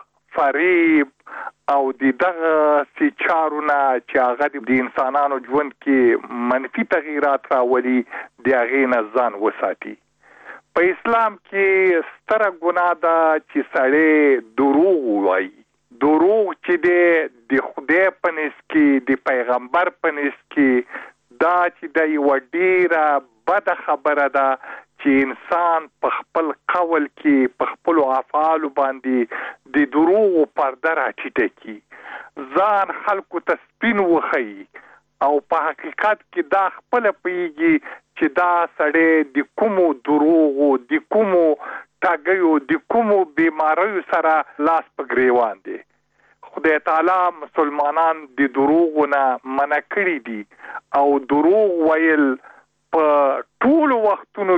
فریب او د دغه سي چارونه چې هغه د انسانانو ژوند کې منفي تغیرات راولي د هغې نه ځان وساتي. په اسلام کې ستره ګناه ده چې سړی دروغ ووایي. دروغ چې د خدای په نس کې د پیغمبر په نس کې دا چې د یوه ډیره بده خبره ده چې انسان په خپل قول کې په خپل افعالو باندې د دروغ پرده راټیټه کړي، ځان خلکو ته سپین وښيي او په حقیقت کې دا خپل پیږي چې دا سړی د کومو دروغو د کومو ټاګیو د کومو بیماریو سره لاس په ګریوان دی. خدای تعالی مسلمانان د دروغو نه منع کړي دي او دروغ ویل په ټول وختونو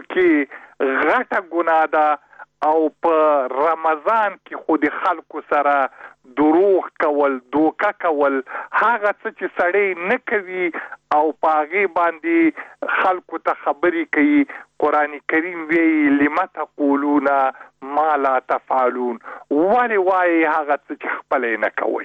کې غټه ګناه ده او په رمضان کې خو د خلکو سره دروغ کول دوکه کول هغه څه چې سړی نه کوي او په هغې باندې خلکو ته خبرې کوي. قرآن کریم وایي لم تقولون ما لا تفعلون، ولې وایي هغه څه چې خپله نه کوئ.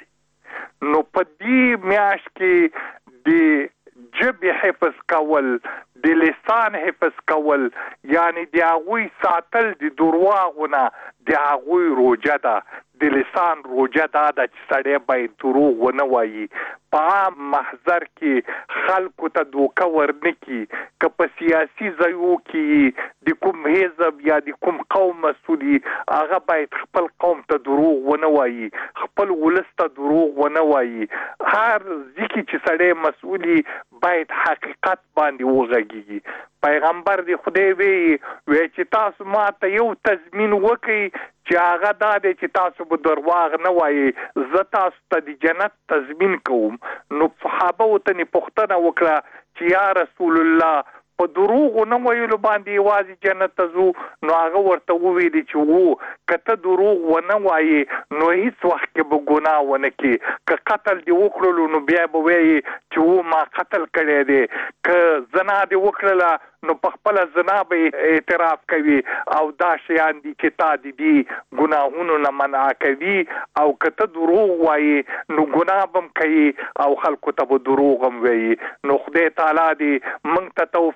نو په دې میاشت کې د جبې حفظ کول، د لسان حفظ کول، یعنی د هغوی ساتل د درواغو نه د هغوی روجه ده. د لسان روجه دا ده چې سړی باید دروغ ونه وایي، په عام محضر کې خلکو ته دوکه ورنه کړي. که په سیاسي ځایو کې د کوم حزب یا د کوم قوم مسؤل هغه باید خپل قوم ته دروغ ونه وایي، خپل ولس ته دروغ ونه وایي. هر ځای کې چې سړی مسؤل باید حقیقت باندې وغږیږي. پیغمبر دی خدای وی وی چې تاسو ما ته یو تضمین وکړئ چې هغه دا دی چې تاسو به درواغ نه وایي، زه تاسو ته د جنت تضمین کوم. نو صحابه ورته پوښتنه وکړه چې یا رسول الله په دروغو نه ویلو باندې یوازې جنت ته ځو؟ نو هغه ورته وویلي چې وو که ته دروغ ونه وایې نو هیڅ وخت کې به ګناه ونه کړې. که قتل دې وکړلو نو بیا به وایي چې وو ما قتل کړی دی. که زنا دې وکړله نو په خپله زنا به اعتراف کوي او دا شیان دي چې تا د دې ګناهونو نه منع کوي. او که ته دروغ وایې نو ګناه به هم کوي او خلکو ته به دروغ هم وایي. نو خدای تعالی دې موږ ته توفیق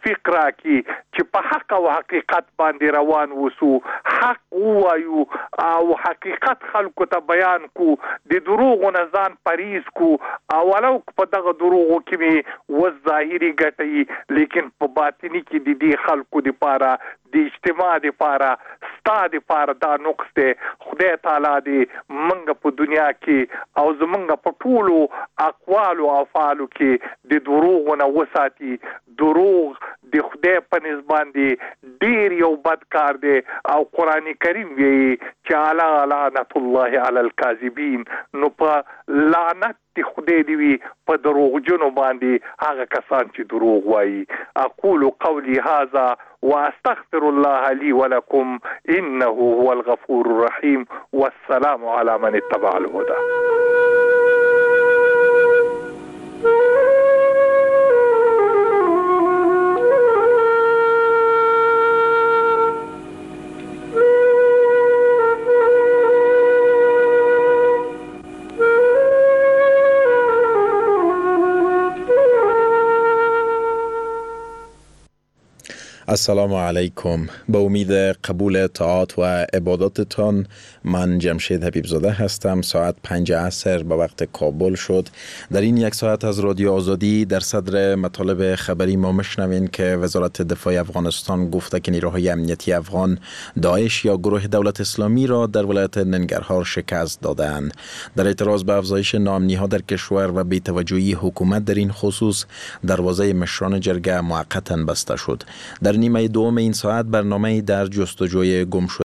توفیق راکړي چې په حق او حقیقت باندې روان وسو، حق ووایو او حقیقت خلکو ته بیان کو، د دروغو نه ځان پریز کو، او ولو په دغه دروغو کې مې و ظاهري ګټي لیکن په باطني کې د دې خلکو دپاره د اجتماع دپاره ستا دپاره دا نقص دی. خدای تعالی دې موږ په دنیا کې او زموږ په ټولو اقوالو او افعالو کې د دروغو نه وساتي. دروغ د خدای په نسبت باندې ډیر یو بد کار دی او قرآن کریم وایي چې الا لعنت الله علی الکاذبین، نو په لعنت دی خدای دی وي په دروغجنو باندې هغه کسان چې دروغ وایي. اقول قولی هذا واستغفر الله لي ولكم انه هو الغفور الرحيم والسلام على من اتبع الهدى. السلام علیکم. به امید قبول طاعات و عباداتتان من جمشید حبیبزاده هستم. ساعت پنج عصر به وقت کابل شد. در این یک ساعت از رادیو آزادی در صدر مطالب خبری ما میشنوین که وزارت دفاع افغانستان گفته که نیروهای امنیتی افغان داعش یا گروه دولت اسلامی را در ولایت ننگرهار شکست دادند. در اعتراض به افزایش ناامنی ها در کشور و بی‌توجهی حکومت در این خصوص دروازه مشران جرگه موقتا بسته شد. در نیمه دوم این ساعت برنامه در جستجوی گم شده